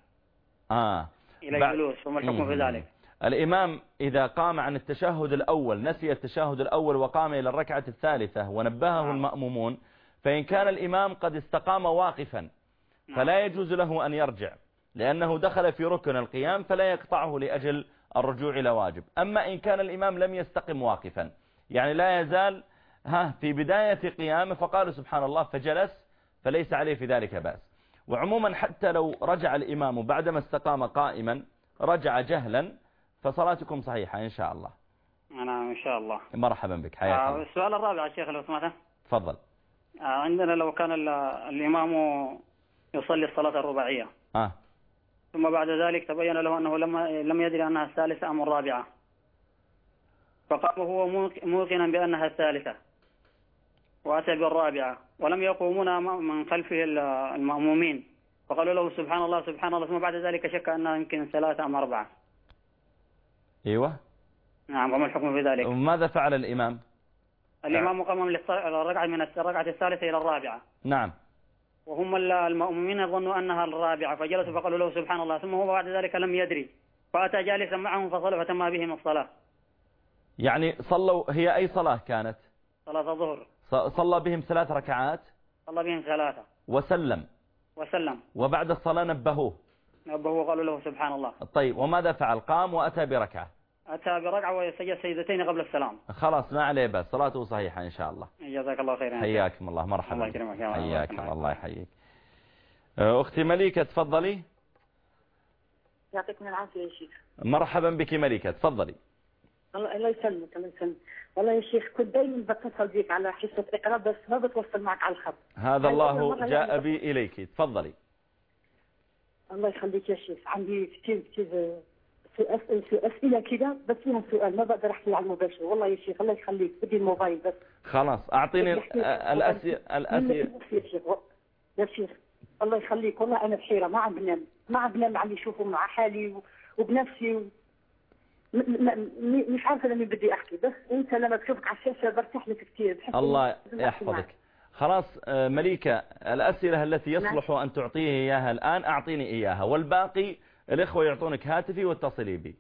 إلى الجلوس، وما الحكم في ذلك؟ الإمام إذا قام عن التشهد الأول، نسي التشهد الأول وقام إلى الركعة الثالثة ونبهه المأمومون، فإن كان الإمام قد استقام واقفا فلا يجوز له أن يرجع، لأنه دخل في ركن القيام فلا يقطعه لأجل الرجوع إلى واجب. أما إن كان الإمام لم يستقم واقفا، يعني لا يزال في بداية قيامه فقال سبحان الله فجلس، فليس عليه في ذلك بأس. وعموما حتى لو رجع الإمام بعدما استقام قائما رجع جهلا فصلاتكم صحيحة إن شاء الله. أنا إن شاء الله. مرحبا بك، حياك الله. السؤال الرابع يا شيخ لو سمحت. تفضل. عندنا لو كان الإمام يصلي الصلاة الرباعية ثم بعد ذلك تبين له أنه لم يدري أنها الثالثة أم الرابعة، فقام هو موقنا بأنها الثالثة وأتى بالرابعة ولم يقومون من خلفه المأمومين، فقالوا له سبحان الله سبحان الله، ثم بعد ذلك شك أنها يمكن 3 أم 4. أيوة. نعم، وما الحكم في ذلك؟ وماذا فعل الإمام؟ الإمام قام من الركعة الثالثة إلى الرابعة. نعم. وهم المأمومين ظنوا أنها الرابعة فجلسوا فقالوا له سبحان الله، ثم هو بعد ذلك لم يدري فأتى جالسا معهم فصلى فتم بهم الصلاة. يعني صلوا، هي أي صلاة كانت؟ صلاة الظهر. صلى بهم 3 ركعات. صلى بهم 3 وسلم. وبعد الصلاة نبهوه وقالوا له سبحان الله. طيب، وماذا فعل؟ قام وأتى بركعة. أتى بركعة وسجد سجدتين قبل السلام. خلاص ما عليه بس، صلاته صحيحة إن شاء الله. جزاك الله خيرا. حياكم الله. مرحبا. الله يكرمك. حياك الله يحييك. أختي مليكة تفضلي. يعطيكم العافية يا شيخ. مرحبا بك مليكة، تفضلي. الله يسلمك. الله يسلمك. والله يا شيخ كنت دايما بتصل بك على حصة اقرأ بس ما بتوصل معك على الخط. هذا الله جاء بي إليك، تفضلي. الله يخليك يا شيخ. عندي كثير في أسئلة كده بس فيهم سؤال ما بقدر أحكي على المباشر. والله يا شيخ الله يخليك بدي الموبايل بس. خلاص أعطيني الأسئلة. يا شيخ الله يخليك، والله انا بحيره ما عم بنام عم يشوفوا مع حالي وبنفسي مش عارفه لمين بدي احكي، بس انت لما بشوفك على الشاشه برتاح لك كثير. الله يحفظك. خلاص مليكة، الأسئلة التي يصلح أن تعطيه إياها الآن أعطيني إياها، والباقي الإخوة يعطونك هاتفي واتصلي بي.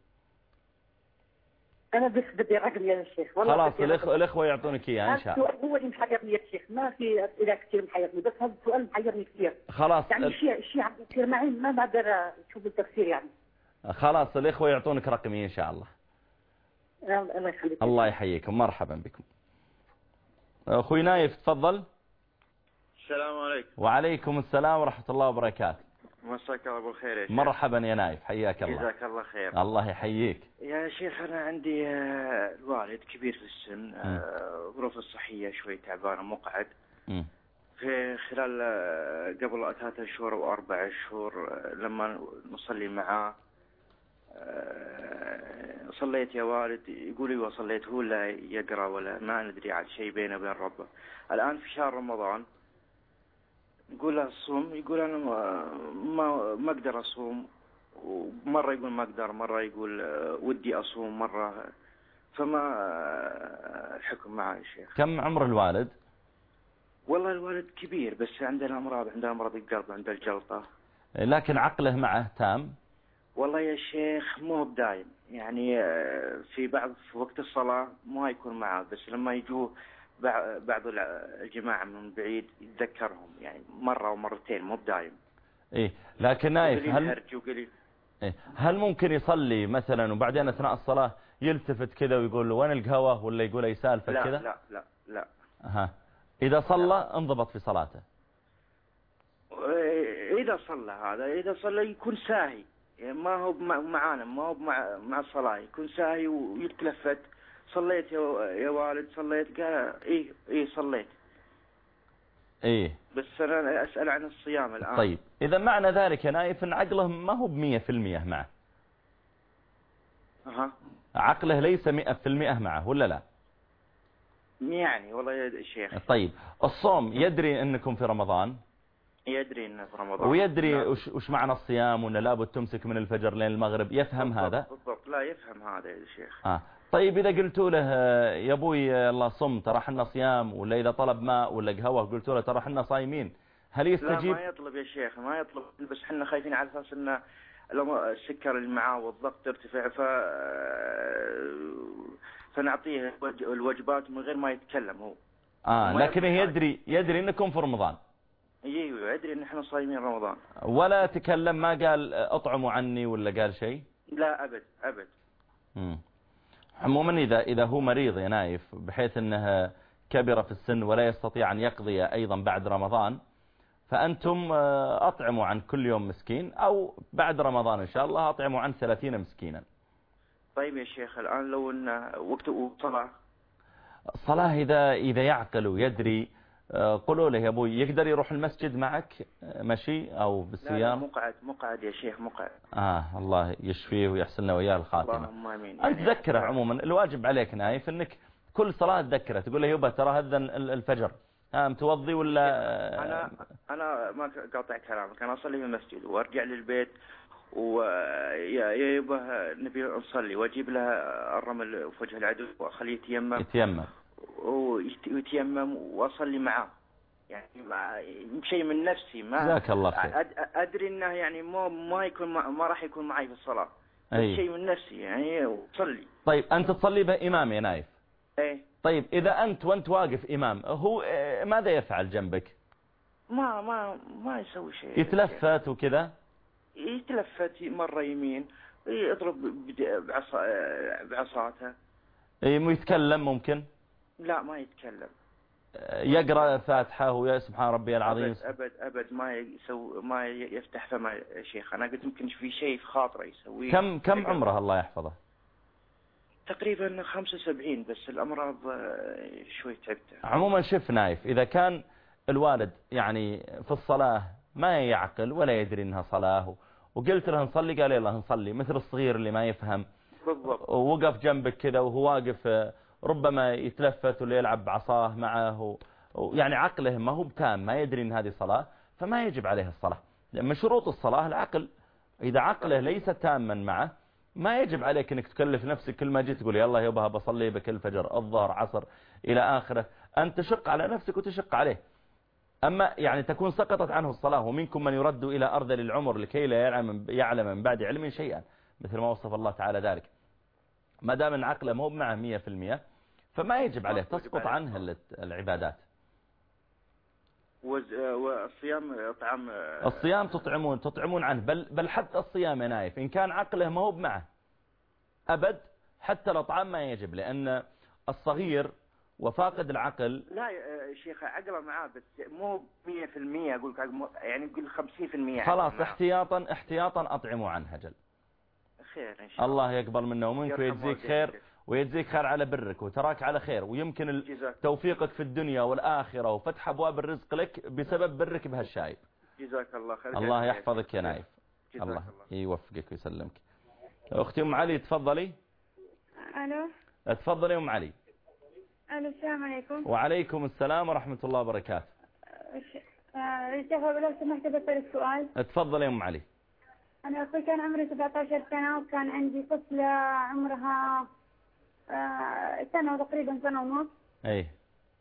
أنا بس بدي رقم يا شيخ. خلاص الإخوة يعطونك إياها إن شاء الله. هو اللي محيرني يا شيخ، ما في أسئلة كثير محيرني، بس هذا السؤال محيرني كثير. خلاص يعني الشيء عم يصير معي ما بقدر أشوف التفسير يعني. خلاص الإخوة يعطونك رقمي إن شاء الله. الله يخليك. الله يحييكم، مرحبا بكم. أخوي نايف تفضل. السلام عليكم. وعليكم السلام ورحمة الله وبركاته. مساك الله بالخير يا شيخ. مرحبا يا نايف، حياك الله. جزاك الله خير. الله يحييك. يا شيخ أنا عندي الوالد كبير في السن، ظروفه الصحية شوي تعبانة، مقعد. في خلال قبل 3 شهور و4 شهور لما نصلي معاه صليت يا والد، يقول لي وصليت، هو لا يقرأ ولا ما ندري عن شيء بينه وبين ربه. الآن في شهر رمضان يقول له الصوم، يقول أنا ما أقدر أصوم، ومرة يقول ما أقدر، مرة يقول ودي أصوم، مرة فما الحكم معه يا شيخ. كم عمر الوالد؟ والله الوالد كبير بس عنده الأمراض، عنده أمراض القلب، عنده الجلطة. لكن عقله معه تام؟ والله يا شيخ مو بدايم، يعني في وقت الصلاة ما يكون معه، بس لما يجوه بعض الجماعة من بعيد يتذكرهم، يعني مرة أو مرتين مو بدايم. إيه لكن نايف هل ممكن يصلي مثلا وبعدين أثناء الصلاة يلتفت كذا ويقول له وين القهوة، ولا يقول أي سالفة كذا؟ لا لا لا. إذا صلى انضبط في صلاته. إذا صلى هذا، إذا صلى يكون ساهي، يعني ما هو معانا، ما هو مع الصلاة، يكون ساهي ويتلفت. صليت يا والد، صليت؟ قال إيه صليت. إيه بس أنا أسأل عن الصيام الآن. طيب إذا معنى ذلك يا نايف أن عقله ما هو ب100% معه. عقله ليس 100% معه ولا لا؟ يعني والله يا شيخ. طيب الصوم يدري أنكم في رمضان؟ يدري انه في رمضان، ويدري وش معنى الصيام، وأن لابد تمسك من الفجر لين المغرب، يفهم بالضبط هذا؟ بالضبط، لا يفهم هذا يا شيخ. طيب إذا قلتوا له يا أبوي الله صم ترى حنا صيام، ولا إذا طلب ماء ولا قهوة قلتوا له ترى حنا صايمين، هل يستجيب؟ لا ما يطلب يا شيخ، ما يطلب، بس حنا خايفين على أساس أنه السكر اللي معاه والضغط ترتفع، فنعطيه الوجبات من غير ما يتكلم هو. لكن يدري أنكم في رمضان. ايوه يدري ان احنا صايمين رمضان. ولا تكلم، ما قال اطعموا عني ولا قال شيء؟ لا ابد. عموما اذا هو مريض يا نايف بحيث انه كبر في السن ولا يستطيع ان يقضي ايضا بعد رمضان، فانتم اطعموا عن كل يوم مسكين، او بعد رمضان ان شاء الله اطعموا عن 30 مسكينا. طيب يا شيخ الان لو ان وقت الصلاة اذا يعقل ويدري، قولوا له يا ابوي يقدر يروح المسجد معك مشي او بالسيارة؟ لا مقعد يا شيخ، مقعد. الله يشفيه ويحسن له وياه الخاتمة. اللهم امين. انت تذكره عموما، الواجب عليك نايف انك كل صلاة تذكره، تقول له يبا ترى هذن الفجر متوضي ولا؟ انا ما قاطع كلامك، انا اصلي في المسجد وارجع للبيت ويا يبا نبي نصلي، واجيب له الرمل في وجه العدو واخليه يتيمم ويتيمم واصلي معاه، يعني شيء من نفسي، ما جزاك الله خير. ادري انه يعني ما راح يكون معي في الصلاه، شيء من نفسي يعني وصلي. طيب انت تصلي بامام يا نايف؟ ايه. طيب اذا وانت واقف امام، هو ماذا يفعل جنبك؟ ما يسوي شيء، يتلفت وكذا؟ يتلفت مرة يمين، يضرب بعصاته. يتكلم ممكن؟ لا ما يتكلم. يقرأ فاتحة ويا سبحان ربي العظيم؟ أبد ما يفتح فما يا شيخ. أنا قلت يمكن في شيء في خاطره يسويه. كم عمره الله يحفظه؟ تقريبا 75، بس الأمراض شوي تعبته. عموما شوف نايف، إذا كان الوالد يعني في الصلاة ما يعقل ولا يدري انها صلاة، وقلت له نصلي قال يلا نصلي، مثل الصغير اللي ما يفهم بالضبط، ووقف جنبك كذا وهو واقف ربما يتلفت ولا يلعب بعصاه معه، يعني عقله ما هو بتام، ما يدري ان هذه صلاة، فما يجب عليه الصلاة. لأن شروط الصلاة العقل، إذا عقله ليس تاما معه ما يجب عليك أنك تكلف نفسك كل ما جيت تقول يلا يبها بصلي بك الفجر الظهر عصر إلى آخره، أن تشق على نفسك وتشق عليه. أما يعني تكون سقطت عنه الصلاة ومنكم من يرد إلى أرذل العمر لكي لا يعلم من بعد علم شيئا، مثل ما وصف الله تعالى ذلك. ما دام ان عقله مو معه 100% فما يجب عليه، تسقط عنه العبادات. والصيام طعام الصيام تطعمون عنه، بل حتى الصيام يا نايف إن كان عقله ما هو معه أبد حتى الأطعام ما يجب، لأن الصغير وفاقد العقل لا يا شيخ عقله معاه بس مو 100%، أقول يعني قل 50%. خلاص احتياطا أطعموا عنه أجل. خير إن شاء الله يقبل منا ومنك ويجزيك خير ويجزيك خير على برك وتراك على خير، ويمكن توفيقك في الدنيا والآخرة وفتح أبواب الرزق لك بسبب برك بهالشايب. جزاك الله خير. الله يحفظك يا نايف، الله يوفقك ويسلمك. أختي أم علي تفضلي. ألو تفضلي أم علي. ألو السلام عليكم. وعليكم السلام ورحمة الله وبركاته. شيخ لو سمحت بسألك سؤال. تفضلي أم علي. أنا أخوي كان عمري 17 سنة وكان عندي طفلة عمرها سنة وتقريبا سنة ونص. أيه.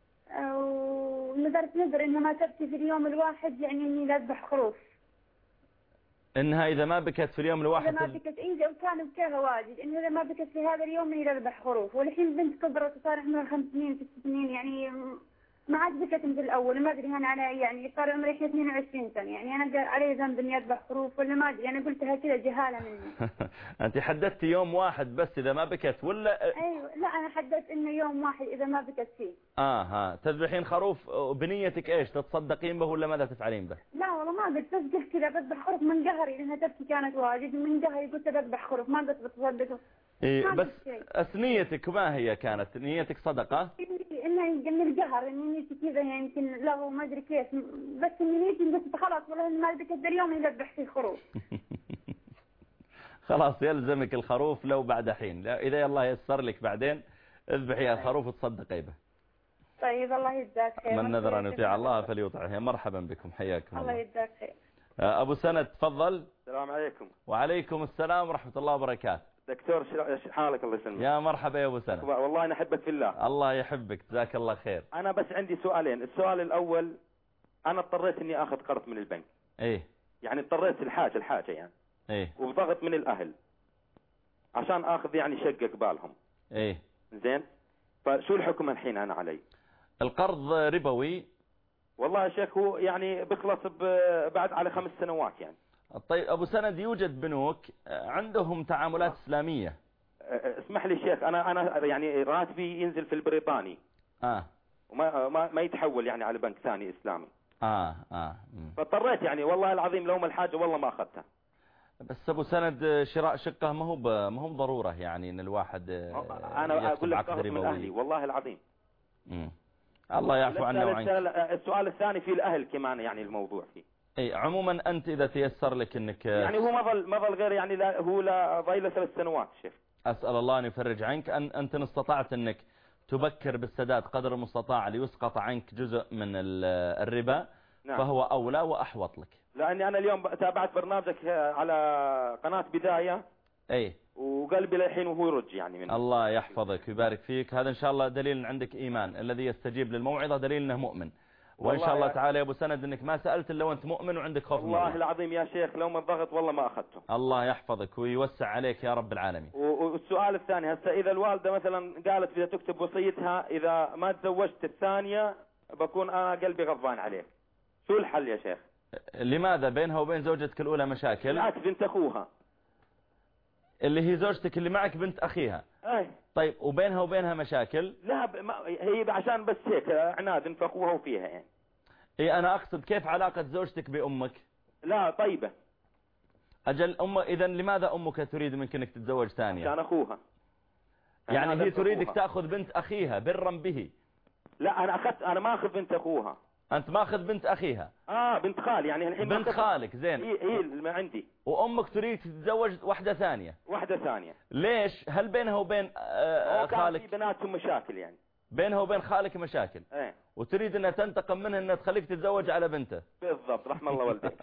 ونذرت نذر إنها ما تبكي في اليوم الواحد، يعني إني أذبح خروف. إنها إذا ما بكت في اليوم الواحد. إذا ما بكت وكان بكاها واجد، إنه إذا ما بكت في هذا اليوم إني أذبح خروف. والحين بنت كبرت وصار عمرها 5 سنين 6 سنين، يعني ما عاد بكت مثل الأول. ما أدري أنا يعني صار عمري 22 سنة، يعني أنا علي ذنب إني أذبح خروف ولا ما أدري. أنا قلتها كذا جهالة مني. أنت حددتي يوم واحد بس إذا ما بكت ولا؟ أيوة لا أنا حددت إنه يوم واحد إذا ما بكت فيه. تذبحين خروف بنيتك إيش؟ تتصدقين به ولا ماذا تفعلين به؟ لا والله ما قلت، بس قلت كذا بذبح خروف من قهري لأنها تبكي كانت واجد، من قهري قلت بذبح خروف، ما قلت بتصدق. بس نيتك ما هي كانت نيتك صدقة؟ إنه القهر إن نيتي كذا يعني يمكن له ما أدري كيف، بس إن نيتي قلت خلاص والله ما بكت اليوم يذبح فيه خروف. خلاص يلزمك الخروف لو بعد حين، إذا الله يسر لك بعدين اذبحي الخروف وتصدقي به. طيب الله يجزاك خير. من نذر أن يطيع الله فليطعه. مرحبا بكم، حياكم الله. الله يجزاك خير. أبو سند تفضل. السلام عليكم. وعليكم السلام ورحمة الله وبركاته. دكتور حالك الله يسلمك. يا مرحبا يا أبو سند. والله أنا أحبك في الله. الله يحبك، جزاك الله خير. أنا بس عندي سؤالين. السؤال الأول، أنا اضطريت إني أخذ قرض من البنك. إيه. يعني اضطريت الحاجة يعني. إيه. وبضغط من الأهل عشان أخذ يعني شقة قبالهم. إيه. زين. فشو الحكم الحين أنا علي؟ القرض ربوي. والله يا شيخ هو يعني بيخلص بعد على 5 سنوات يعني. طيب أبو سند يوجد بنوك عندهم تعاملات إسلامية. اسمح لي شيخ، أنا يعني راتبي ينزل في البريطاني. وما يتحول يعني على بنك ثاني إسلامي. فاضطريت يعني والله العظيم لو ما الحاجة والله ما أخذتها. بس أبو سند شراء شقة ما هو ضرورة يعني إن الواحد أنا أقول لك قرض من أهلي والله العظيم. الله يعفو عنا وعنك. السؤال الثاني في الأهل كمان يعني الموضوع فيه. اي عموما انت اذا تيسر لك انك يعني هو ما ظل غير يعني هو لا ضايله 3 سنوات شيخ. اسال الله ان يفرج عنك. انت استطعت انك تبكر بالسداد قدر المستطاع ليسقط عنك جزء من الربا. نعم. فهو اولى واحوط لك. لاني انا اليوم تابعت برنامجك على قناه بدايه. اي وقلبي للحين وهو يرج يعني منه. الله يحفظك ويبارك فيك. هذا ان شاء الله دليل ان عندك ايمان. الذي يستجيب للموعظه دليل انه مؤمن. وإن شاء الله تعالى يا أبو سند أنك ما سألت إلا وأنت مؤمن وعندك خوف من الله. والله العظيم يا شيخ لو ما الضغط والله ما أخذته. الله يحفظك ويوسع عليك يا رب العالمين. والسؤال الثاني هسه إذا الوالدة مثلا قالت بدها تكتب وصيتها إذا ما تزوجت الثانية بكون أنا قلبي غضبان عليك، شو الحل يا شيخ؟ لماذا بينها وبين زوجتك الأولى مشاكل؟ معك بنت أخوها اللي هي زوجتك اللي معك بنت أخيها. طيب وبينها وبينها مشاكل؟ لا هي عشان بس هيك عناد في أخوها وفيها يعني. إيه أنا أقصد كيف علاقة زوجتك بأمك؟ لا طيبة. أجل إذا لماذا أمك تريد منك أنك تتزوج ثانية؟ عشان أخوها. يعني هي تريدك تأخذ بنت أخيها برا به. لا أنا ما أخذ بنت أخوها. أنت ما أخذ بنت أخيها؟ بنت خالي يعني الحين بنت خالك. زين. هي اللي عندي. وأمك تريد تتزوج واحدة ثانية. واحدة ثانية. ليش؟ هل بينها وبين خالك في بناتهم مشاكل يعني؟ بينها وبين خالك مشاكل وتريد انها تنتقم منها انها تخليك تتزوج على بنته. بالضبط، رحم الله والديك.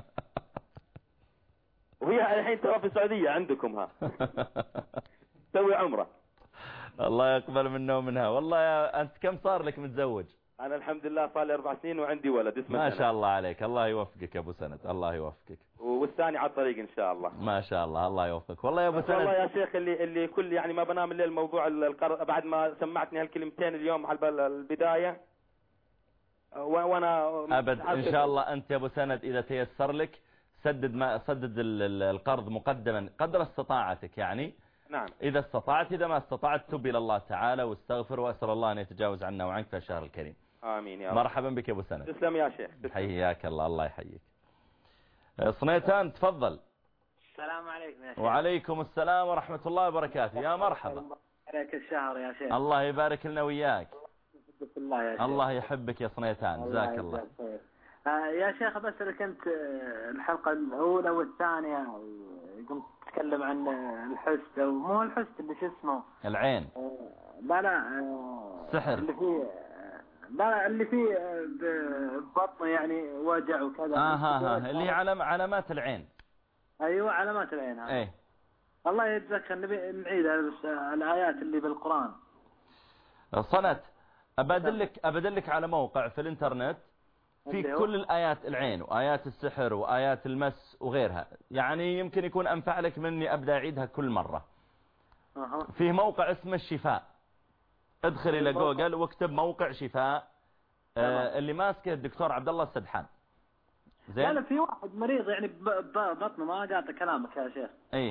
وهي الحين ترى في السعودية عندكم ها. تسوي عمره. الله يقبل منا ومنها. والله يا أنت كم صار لك متزوج؟ أنا الحمد لله صار لي 4 سنين وعندي ولد اسمه ما شاء الله عليك. الله يوفقك يا أبو سند، الله يوفقك. والثاني على الطريق إن شاء الله. ما شاء الله، الله يوفقك. والله يا أبو سند، والله يا شيخ اللي كل يعني ما بنام الليل موضوع القرض بعد ما سمعتني هالكلمتين اليوم على البداية. وأنا أبد إن شاء الله. أنت يا أبو سند إذا تيسر لك سدد القرض مقدما قدر استطاعتك يعني. نعم. إذا استطعت، إذا ما استطعت تب إلى الله تعالى واستغفر، وأسأل الله أن يتجاوز عنا وعنك في الشهر الكريم. آمين يا رب. مرحبا بك يا أبو سند. تسلم يا شيخ. حياك الله. الله يحييك. صنيتان تفضل. السلام عليكم يا شيخ. وعليكم السلام ورحمة الله وبركاته. يا مرحبا. عليك الشهر يا شيخ. الله يبارك لنا وياك. الله يا شيخ. الله يحبك يا صنيتان، جزاك الله. يا شيخ بسألك أنت الحلقة الأولى والثانية قمت تتكلم عن الحسد، ومو الحسد اللي شو اسمه العين. لا سحر اللي فيه، لا اللي فيه بطن يعني وجع وكذا. اللي هي علامات العين. أيوة علامات العين. ايه الله يتذكر نعيد الآيات اللي بالقرآن. صنت أبدلك على موقع في الانترنت في كل الآيات العين وآيات السحر وآيات المس وغيرها، يعني يمكن يكون أنفع لك مني أبدأ أعيدها كل مرة. فيه موقع اسمه الشفاء، ادخل إلى جوجل واكتب موقع شفاء. اللي ماسكه الدكتور عبد الله السدحان. زين. لا في واحد مريض يعني بطنه ما قاطع كلامك يا شيخ. ايه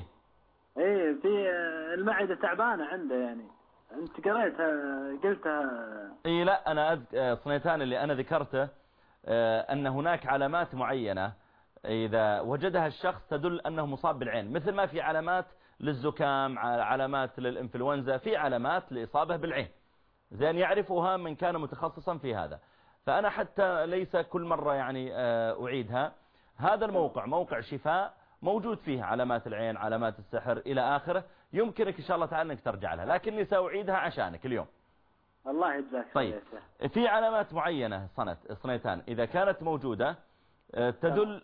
في المعدة تعبانة عنده يعني. انت قريتها قلتها. ايه لا انا صنيتان اللي انا ذكرته أن هناك علامات معينة إذا وجدها الشخص تدل أنه مصاب بالعين، مثل ما في علامات للزكام، علامات للإنفلونزا، في علامات لإصابة بالعين. زين يعرفها من كان متخصصا في هذا. فأنا حتى ليس كل مرة يعني أعيدها. هذا الموقع موقع شفاء موجود فيه علامات العين، علامات السحر إلى آخره. يمكنك إن شاء الله تعالى أنك ترجع لها، لكني سأعيدها عشانك اليوم. الله يجزاك. طيب في علامات معينة صنيتان إذا كانت موجودة تدل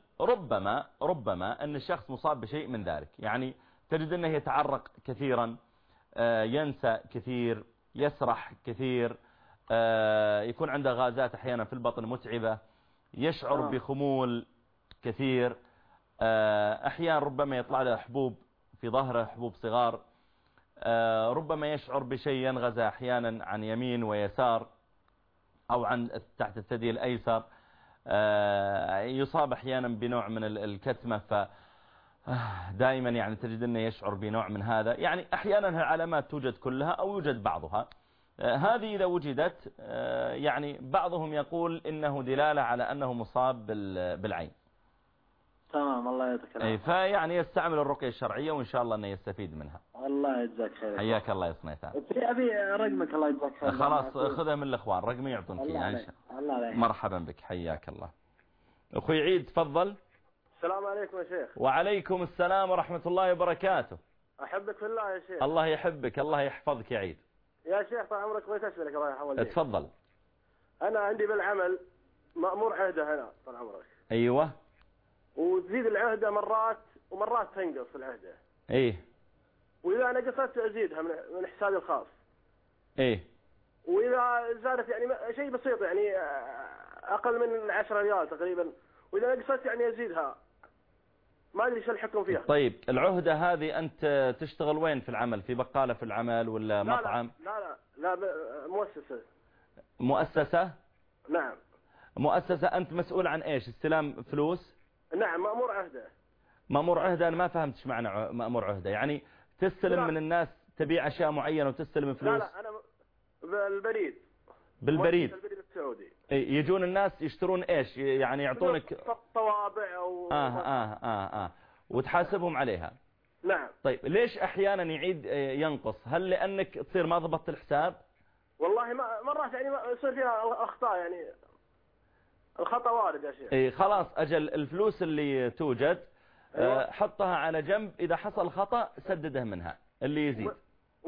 ربما أن الشخص مصاب بشيء من ذلك. يعني تجد أنه يتعرق كثيرا، ينسى كثير، يسرح كثير، يكون عنده غازات أحيانا في البطن متعبة، يشعر بخمول كثير، أحيانا ربما يطلع له حبوب في ظهره، حبوب صغار، ربما يشعر بشيء ينغزى أحيانا عن يمين ويسار أو عن تحت الثدي الأيسر، يصاب أحيانا بنوع من الكتمة، فدائما يعني تجد أنه يشعر بنوع من هذا. يعني أحيانا العلامات توجد كلها أو يوجد بعضها. هذه إذا وجدت يعني بعضهم يقول إنه دلالة على أنه مصاب بالعين. تمام الله يعطيك العافية. فيعني يستعمل الرقية الشرعية وإن شاء الله أنه يستفيد منها. الله يجزاك خير. حياك الله يا صنيتان. أبي رقمك الله يجزاك خير. خلاص خذها من الأخوان، رقمي يعطونك إياه. مرحبا بك، حياك الله. أخوي عيد تفضل. السلام عليكم يا شيخ. وعليكم السلام ورحمة الله وبركاته. أحبك في الله يا شيخ. الله يحبك، الله يحفظك يا عيد. يا شيخ طال عمرك بغيت أسألك الله يحفظك. تفضل. أنا عندي بالعمل مأمور عهدة هنا طال عمرك. أيوة. وتزيد العهدة مرات ومرات تنقص العهدة. ايه. واذا نقصت ازيدها من حسابي الخاص. ايه. واذا زادت يعني شيء بسيط يعني اقل من 10 ريال تقريبا، واذا نقصت يعني ازيدها. ما ادري ايش الحكم فيها. طيب العهدة هذه انت تشتغل وين في العمل؟ في بقالة في العمل ولا مطعم؟ لا مؤسسة. مؤسسة؟ نعم. مؤسسة. انت مسؤول عن ايش؟ استلام فلوس؟ نعم مأمور عهدة. مأمور عهدة. أنا ما فهمتش معنى مأمور عهدة. يعني تستلم من الناس، تبيع أشياء معينة وتستلم فلوس؟ لا أنا بالبريد. بالبريد السعودي. يجون الناس يشترون إيش؟ يعني يعطونك طوابع أو وتحاسبهم عليها. نعم. طيب ليش أحيانا يعيد ينقص؟ هل لأنك تصير ما ضبطت الحساب؟ والله مرات يعني يصير فيها أخطاء يعني الخطأ وارد يا شيخ. خلاص أجل الفلوس اللي توجد حطها على جنب، إذا حصل خطأ سدده منها اللي يزيد.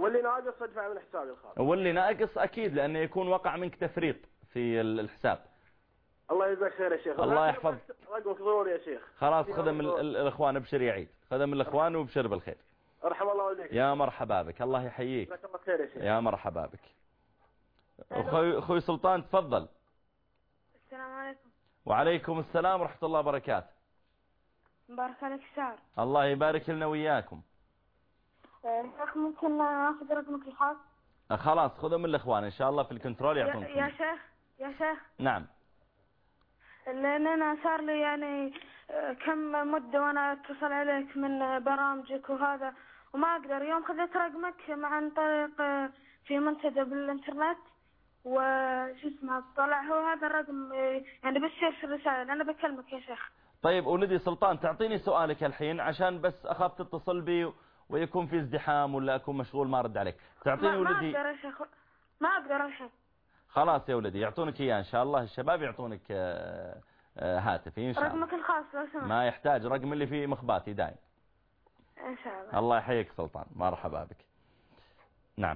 واللي ناقص ادفع من حسابي الخاص. واللي ناقص اكيد لانه يكون وقع منك تفريط في الحساب. الله يجزاك خير يا شيخ. الله يحفظ. رقمك ضروري يا شيخ. خلاص خذ من الاخوان ابشر يا عيد، خذ من الاخوان وابشر بالخير. ارحم الله والديك. يا مرحبا بك، الله يحييك. جزاك الله خير يا شيخ. يا مرحبا بك. اخوي سلطان تفضل. السلام عليكم. وعليكم السلام ورحمة الله وبركاته. مبارك عليك شعر. الله يبارك لنا وياكم. شيخ ممكن اخذ رقمك الخاص؟ خلاص خذه من الاخوان ان شاء الله في الكنترول يعطونك. يا شيخ. نعم. لان انا صار لي يعني كم مدة وانا اتصل عليك من برامجك وهذا وما اقدر. يوم خذيت رقمك عن طريق في منتدى بالانترنت وش اسمه طلع هو هذا الرقم يعني بصير في الرسالة. انا بكلمك يا شيخ. طيب ولدي سلطان تعطيني سؤالك الحين عشان بس اخاف تتصل بي ويكون في ازدحام ولا اكون مشغول ما ارد عليك. تعطيني ولدي. ما اقدر يا شيخ، ما اقدر الحين. خلاص يا ولدي يعطونك اياه ان شاء الله، الشباب يعطونك هاتفي ان شاء الله. رقمك الخاص لو سمحت. ما يحتاج، رقم اللي فيه مخباتي دايم. ان شاء الله. الله يحييك سلطان، مرحبا بك. نعم.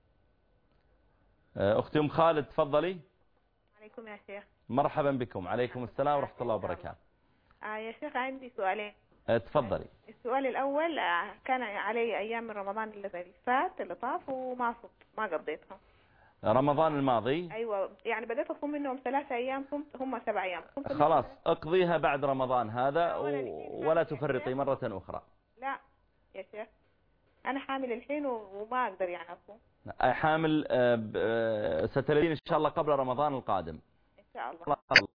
اختي ام خالد تفضلي. عليكم يا شيخ. مرحبا بكم. عليكم السلام ورحمة الله وبركاته. يا شيخ عندي سؤالين. تفضلي. السؤال الأول كان علي أيام من رمضان اللي فات اللي طاف وما صمت، ما قضيتهم. رمضان الماضي؟ أيوة يعني بدأت أصوم منهم 3 أيام، صمت هم 7 أيام. خلاص اقضيها بعد رمضان هذا ولا تفرطي مرة أخرى. لا يا شيخ أنا حامل الحين وما أقدر يعني أصوم. حامل ستلدين إن شاء الله قبل رمضان القادم إن شاء الله.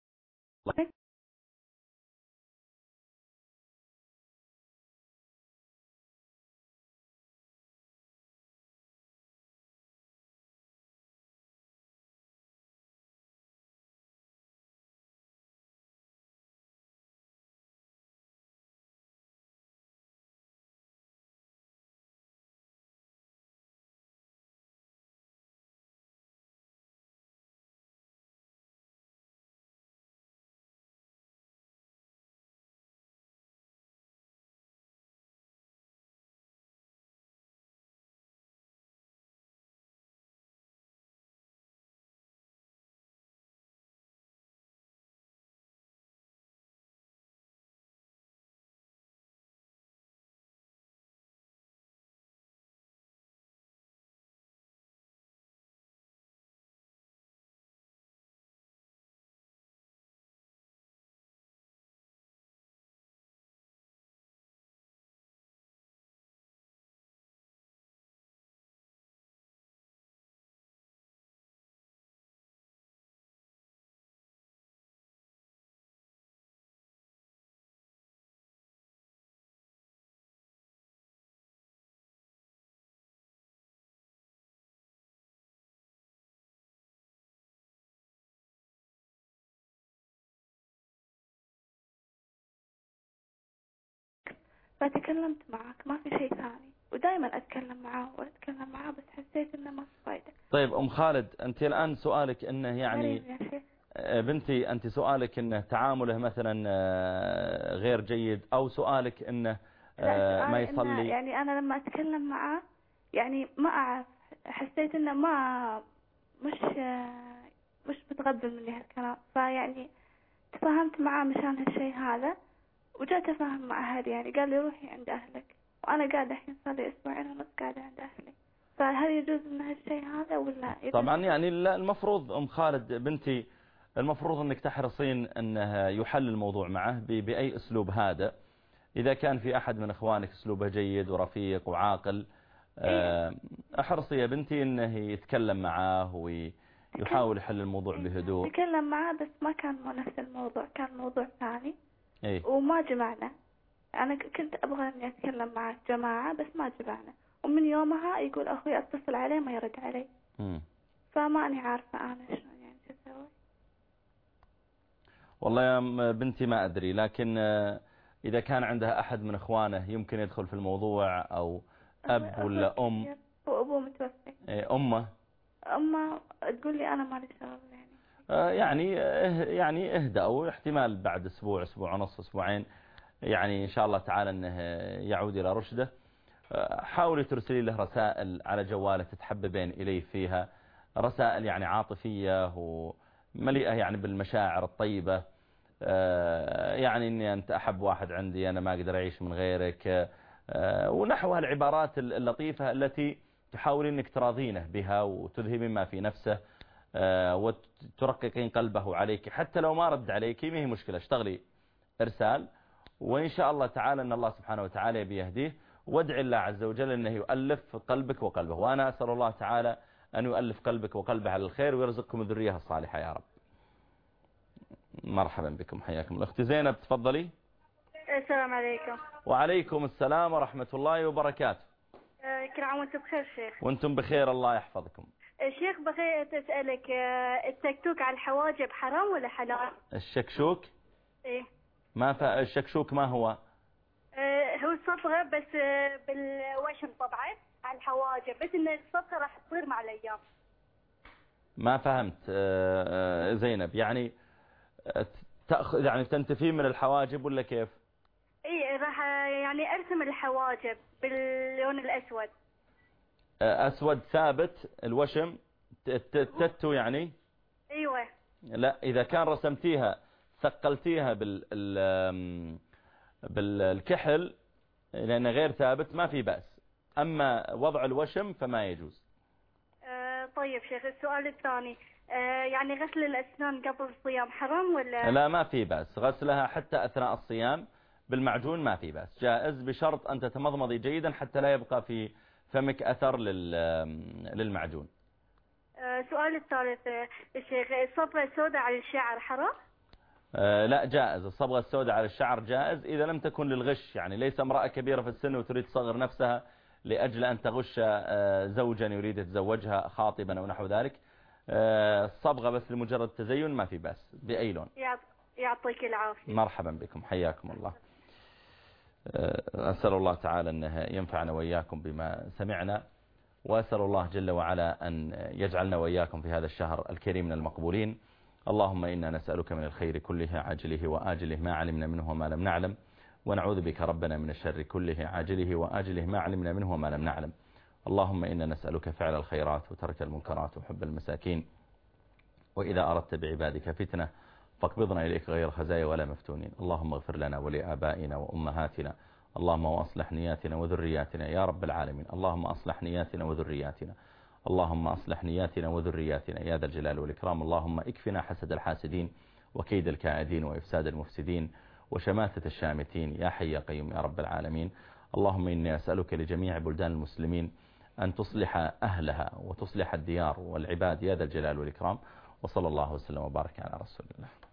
فتكلمت معك ما في شيء ثاني ودائما أتكلم معاه بس حسيت إنه ما في فايدة. طيب أم خالد أنت الآن سؤالك إنه يعني بنتي أنت سؤالك إنه تعامله مثلا غير جيد أو سؤالك إنه ما يصلي؟ إنه يعني أنا لما أتكلم معاه يعني ما أعرف حسيت إنه ما مش بتقبل مني هالكلام فيعني تفاهمت معاه مشان هالشيء هذا وجات أفهم مع أهلي يعني قال لي روحي عند أهلك وأنا قاعدة الحين صار لي 2.5 أسبوع قاعدة عند أهلي فهل يجوز إن هالشيء هذا ولا؟ طبعا يعني المفروض أم خالد بنتي المفروض أنك تحرصين أنه يحل الموضوع معه بأي أسلوب هذا. إذا كان في أحد من إخوانك أسلوبه جيد ورفيق وعاقل أحرصي يا بنتي أنه يتكلم معه ويحاول يحل الموضوع بهدوء. تكلم معه بس ما كان نفس الموضوع، كان موضوع ثاني إيه؟ وما جمعنا. أنا كنت أبغى إني أتكلم مع جماعة بس ما جمعنا ومن يومها يقول أخوي أتصل عليه ما يرد علي. فما أني عارفة أنا شنو يعني شو أسوي. والله يا بنتي ما أدري لكن إذا كان عندها أحد من إخوانه يمكن يدخل في الموضوع أو أب ولا أم. وأبوه متوفي. أمه تقول لي أنا مالي شغل يعني اهدأوا احتمال بعد أسبوع 1.5 أسبوعين يعني إن شاء الله تعالى أنه يعود إلى رشده. حاولي ترسلي له رسائل على جواله تتحببين إليه فيها، رسائل يعني عاطفية ومليئة يعني بالمشاعر الطيبة، يعني إني أنت أحب واحد عندي، أنا ما أقدر أعيش من غيرك، ونحو العبارات اللطيفة التي تحاولين أنك تراضينه بها وتذهبين ما في نفسه وترققين قلبه عليك. حتى لو ما رد عليك ما هي مشكلة، اشتغلي إرسال، وإن شاء الله تعالى أن الله سبحانه وتعالى بيهديه، وادعي الله عز وجل أنه يؤلف قلبك وقلبه. وأنا أسأل الله تعالى أن يؤلف قلبك وقلبه على الخير ويرزقكم الذرية الصالحة يا رب. مرحبا بكم، حياكم الله. أختي زينب تفضلي. السلام عليكم. وعليكم السلام ورحمة الله وبركاته. كل عام وانتم بخير شيخ. وانتم بخير، الله يحفظكم. شيخ بغيت أسألك، التكتوك على الحواجب حرام ولا حلال؟ الشكشوك؟ ايه. الشكشوك ما هو؟ هو الصبغة بس بالوشم طبعا على الحواجب، بس ان الصبغة راح تصير مع الأيام. ما فهمت زينب، يعني تأخذ يعني تنتفي من الحواجب ولا كيف؟ ايه راح يعني ارسم الحواجب باللون الأسود. أسود ثابت الوشم تتو يعني؟ ايوه. لا، إذا كان رسمتيها ثقلتيها بالكحل لأنه غير ثابت ما في بأس، أما وضع الوشم فما يجوز. طيب شيخ، السؤال الثاني، يعني غسل الأسنان قبل الصيام حرام ولا؟ لا، ما في بأس غسلها حتى أثناء الصيام بالمعجون، ما في بأس، جائز بشرط أن تتمضمضي جيدا حتى لا يبقى في فمك أثر للمعجون. سؤال الثالث الشيخ، الصبغة السوداء على الشعر حرام؟ لا، جائز، الصبغة السوداء على الشعر جائز إذا لم تكن للغش، يعني ليس امرأة كبيرة في السن وتريد تصغر نفسها لأجل أن تغش زوجا يريد يتزوجها خاطبا أو نحو ذلك. الصبغة بس لمجرد تزين ما في بأس بأي لون. يعطيك العافية. مرحبا بكم، حياكم الله. أسأل الله تعالى أنه ينفعنا وإياكم بما سمعنا، وأسأل الله جل وعلا أن يجعلنا وإياكم في هذا الشهر الكريم من المقبولين. اللهم إنا نسألك من الخير كله عاجله وآجله ما علمنا منه وما لم نعلم، ونعوذ بك ربنا من الشر كله عاجله وآجله ما علمنا منه وما لم نعلم. اللهم إنا نسألك فعل الخيرات وترك المنكرات وحب المساكين، وإذا أردت بعبادك فتنة فاقبضنا إليك غير خزايا ولا مفتونين. اللهم اغفر لنا ولآبائنا وأمهاتنا، اللهم وأصلح نياتنا وذرياتنا يا رب العالمين. اللهم أصلح نياتنا وذرياتنا، اللهم أصلح نياتنا وذرياتنا يا ذا الجلال والإكرام. اللهم اكفنا حسد الحاسدين وكيد الكائدين وإفساد المفسدين وشماتة الشامتين يا حي يا قيوم يا رب العالمين. اللهم إني أسألك لجميع بلدان المسلمين أن تصلح أهلها وتصلح الديار والعباد يا ذا الجلال والإكرام. وصلى الله وسلم وبارك على رسول الله.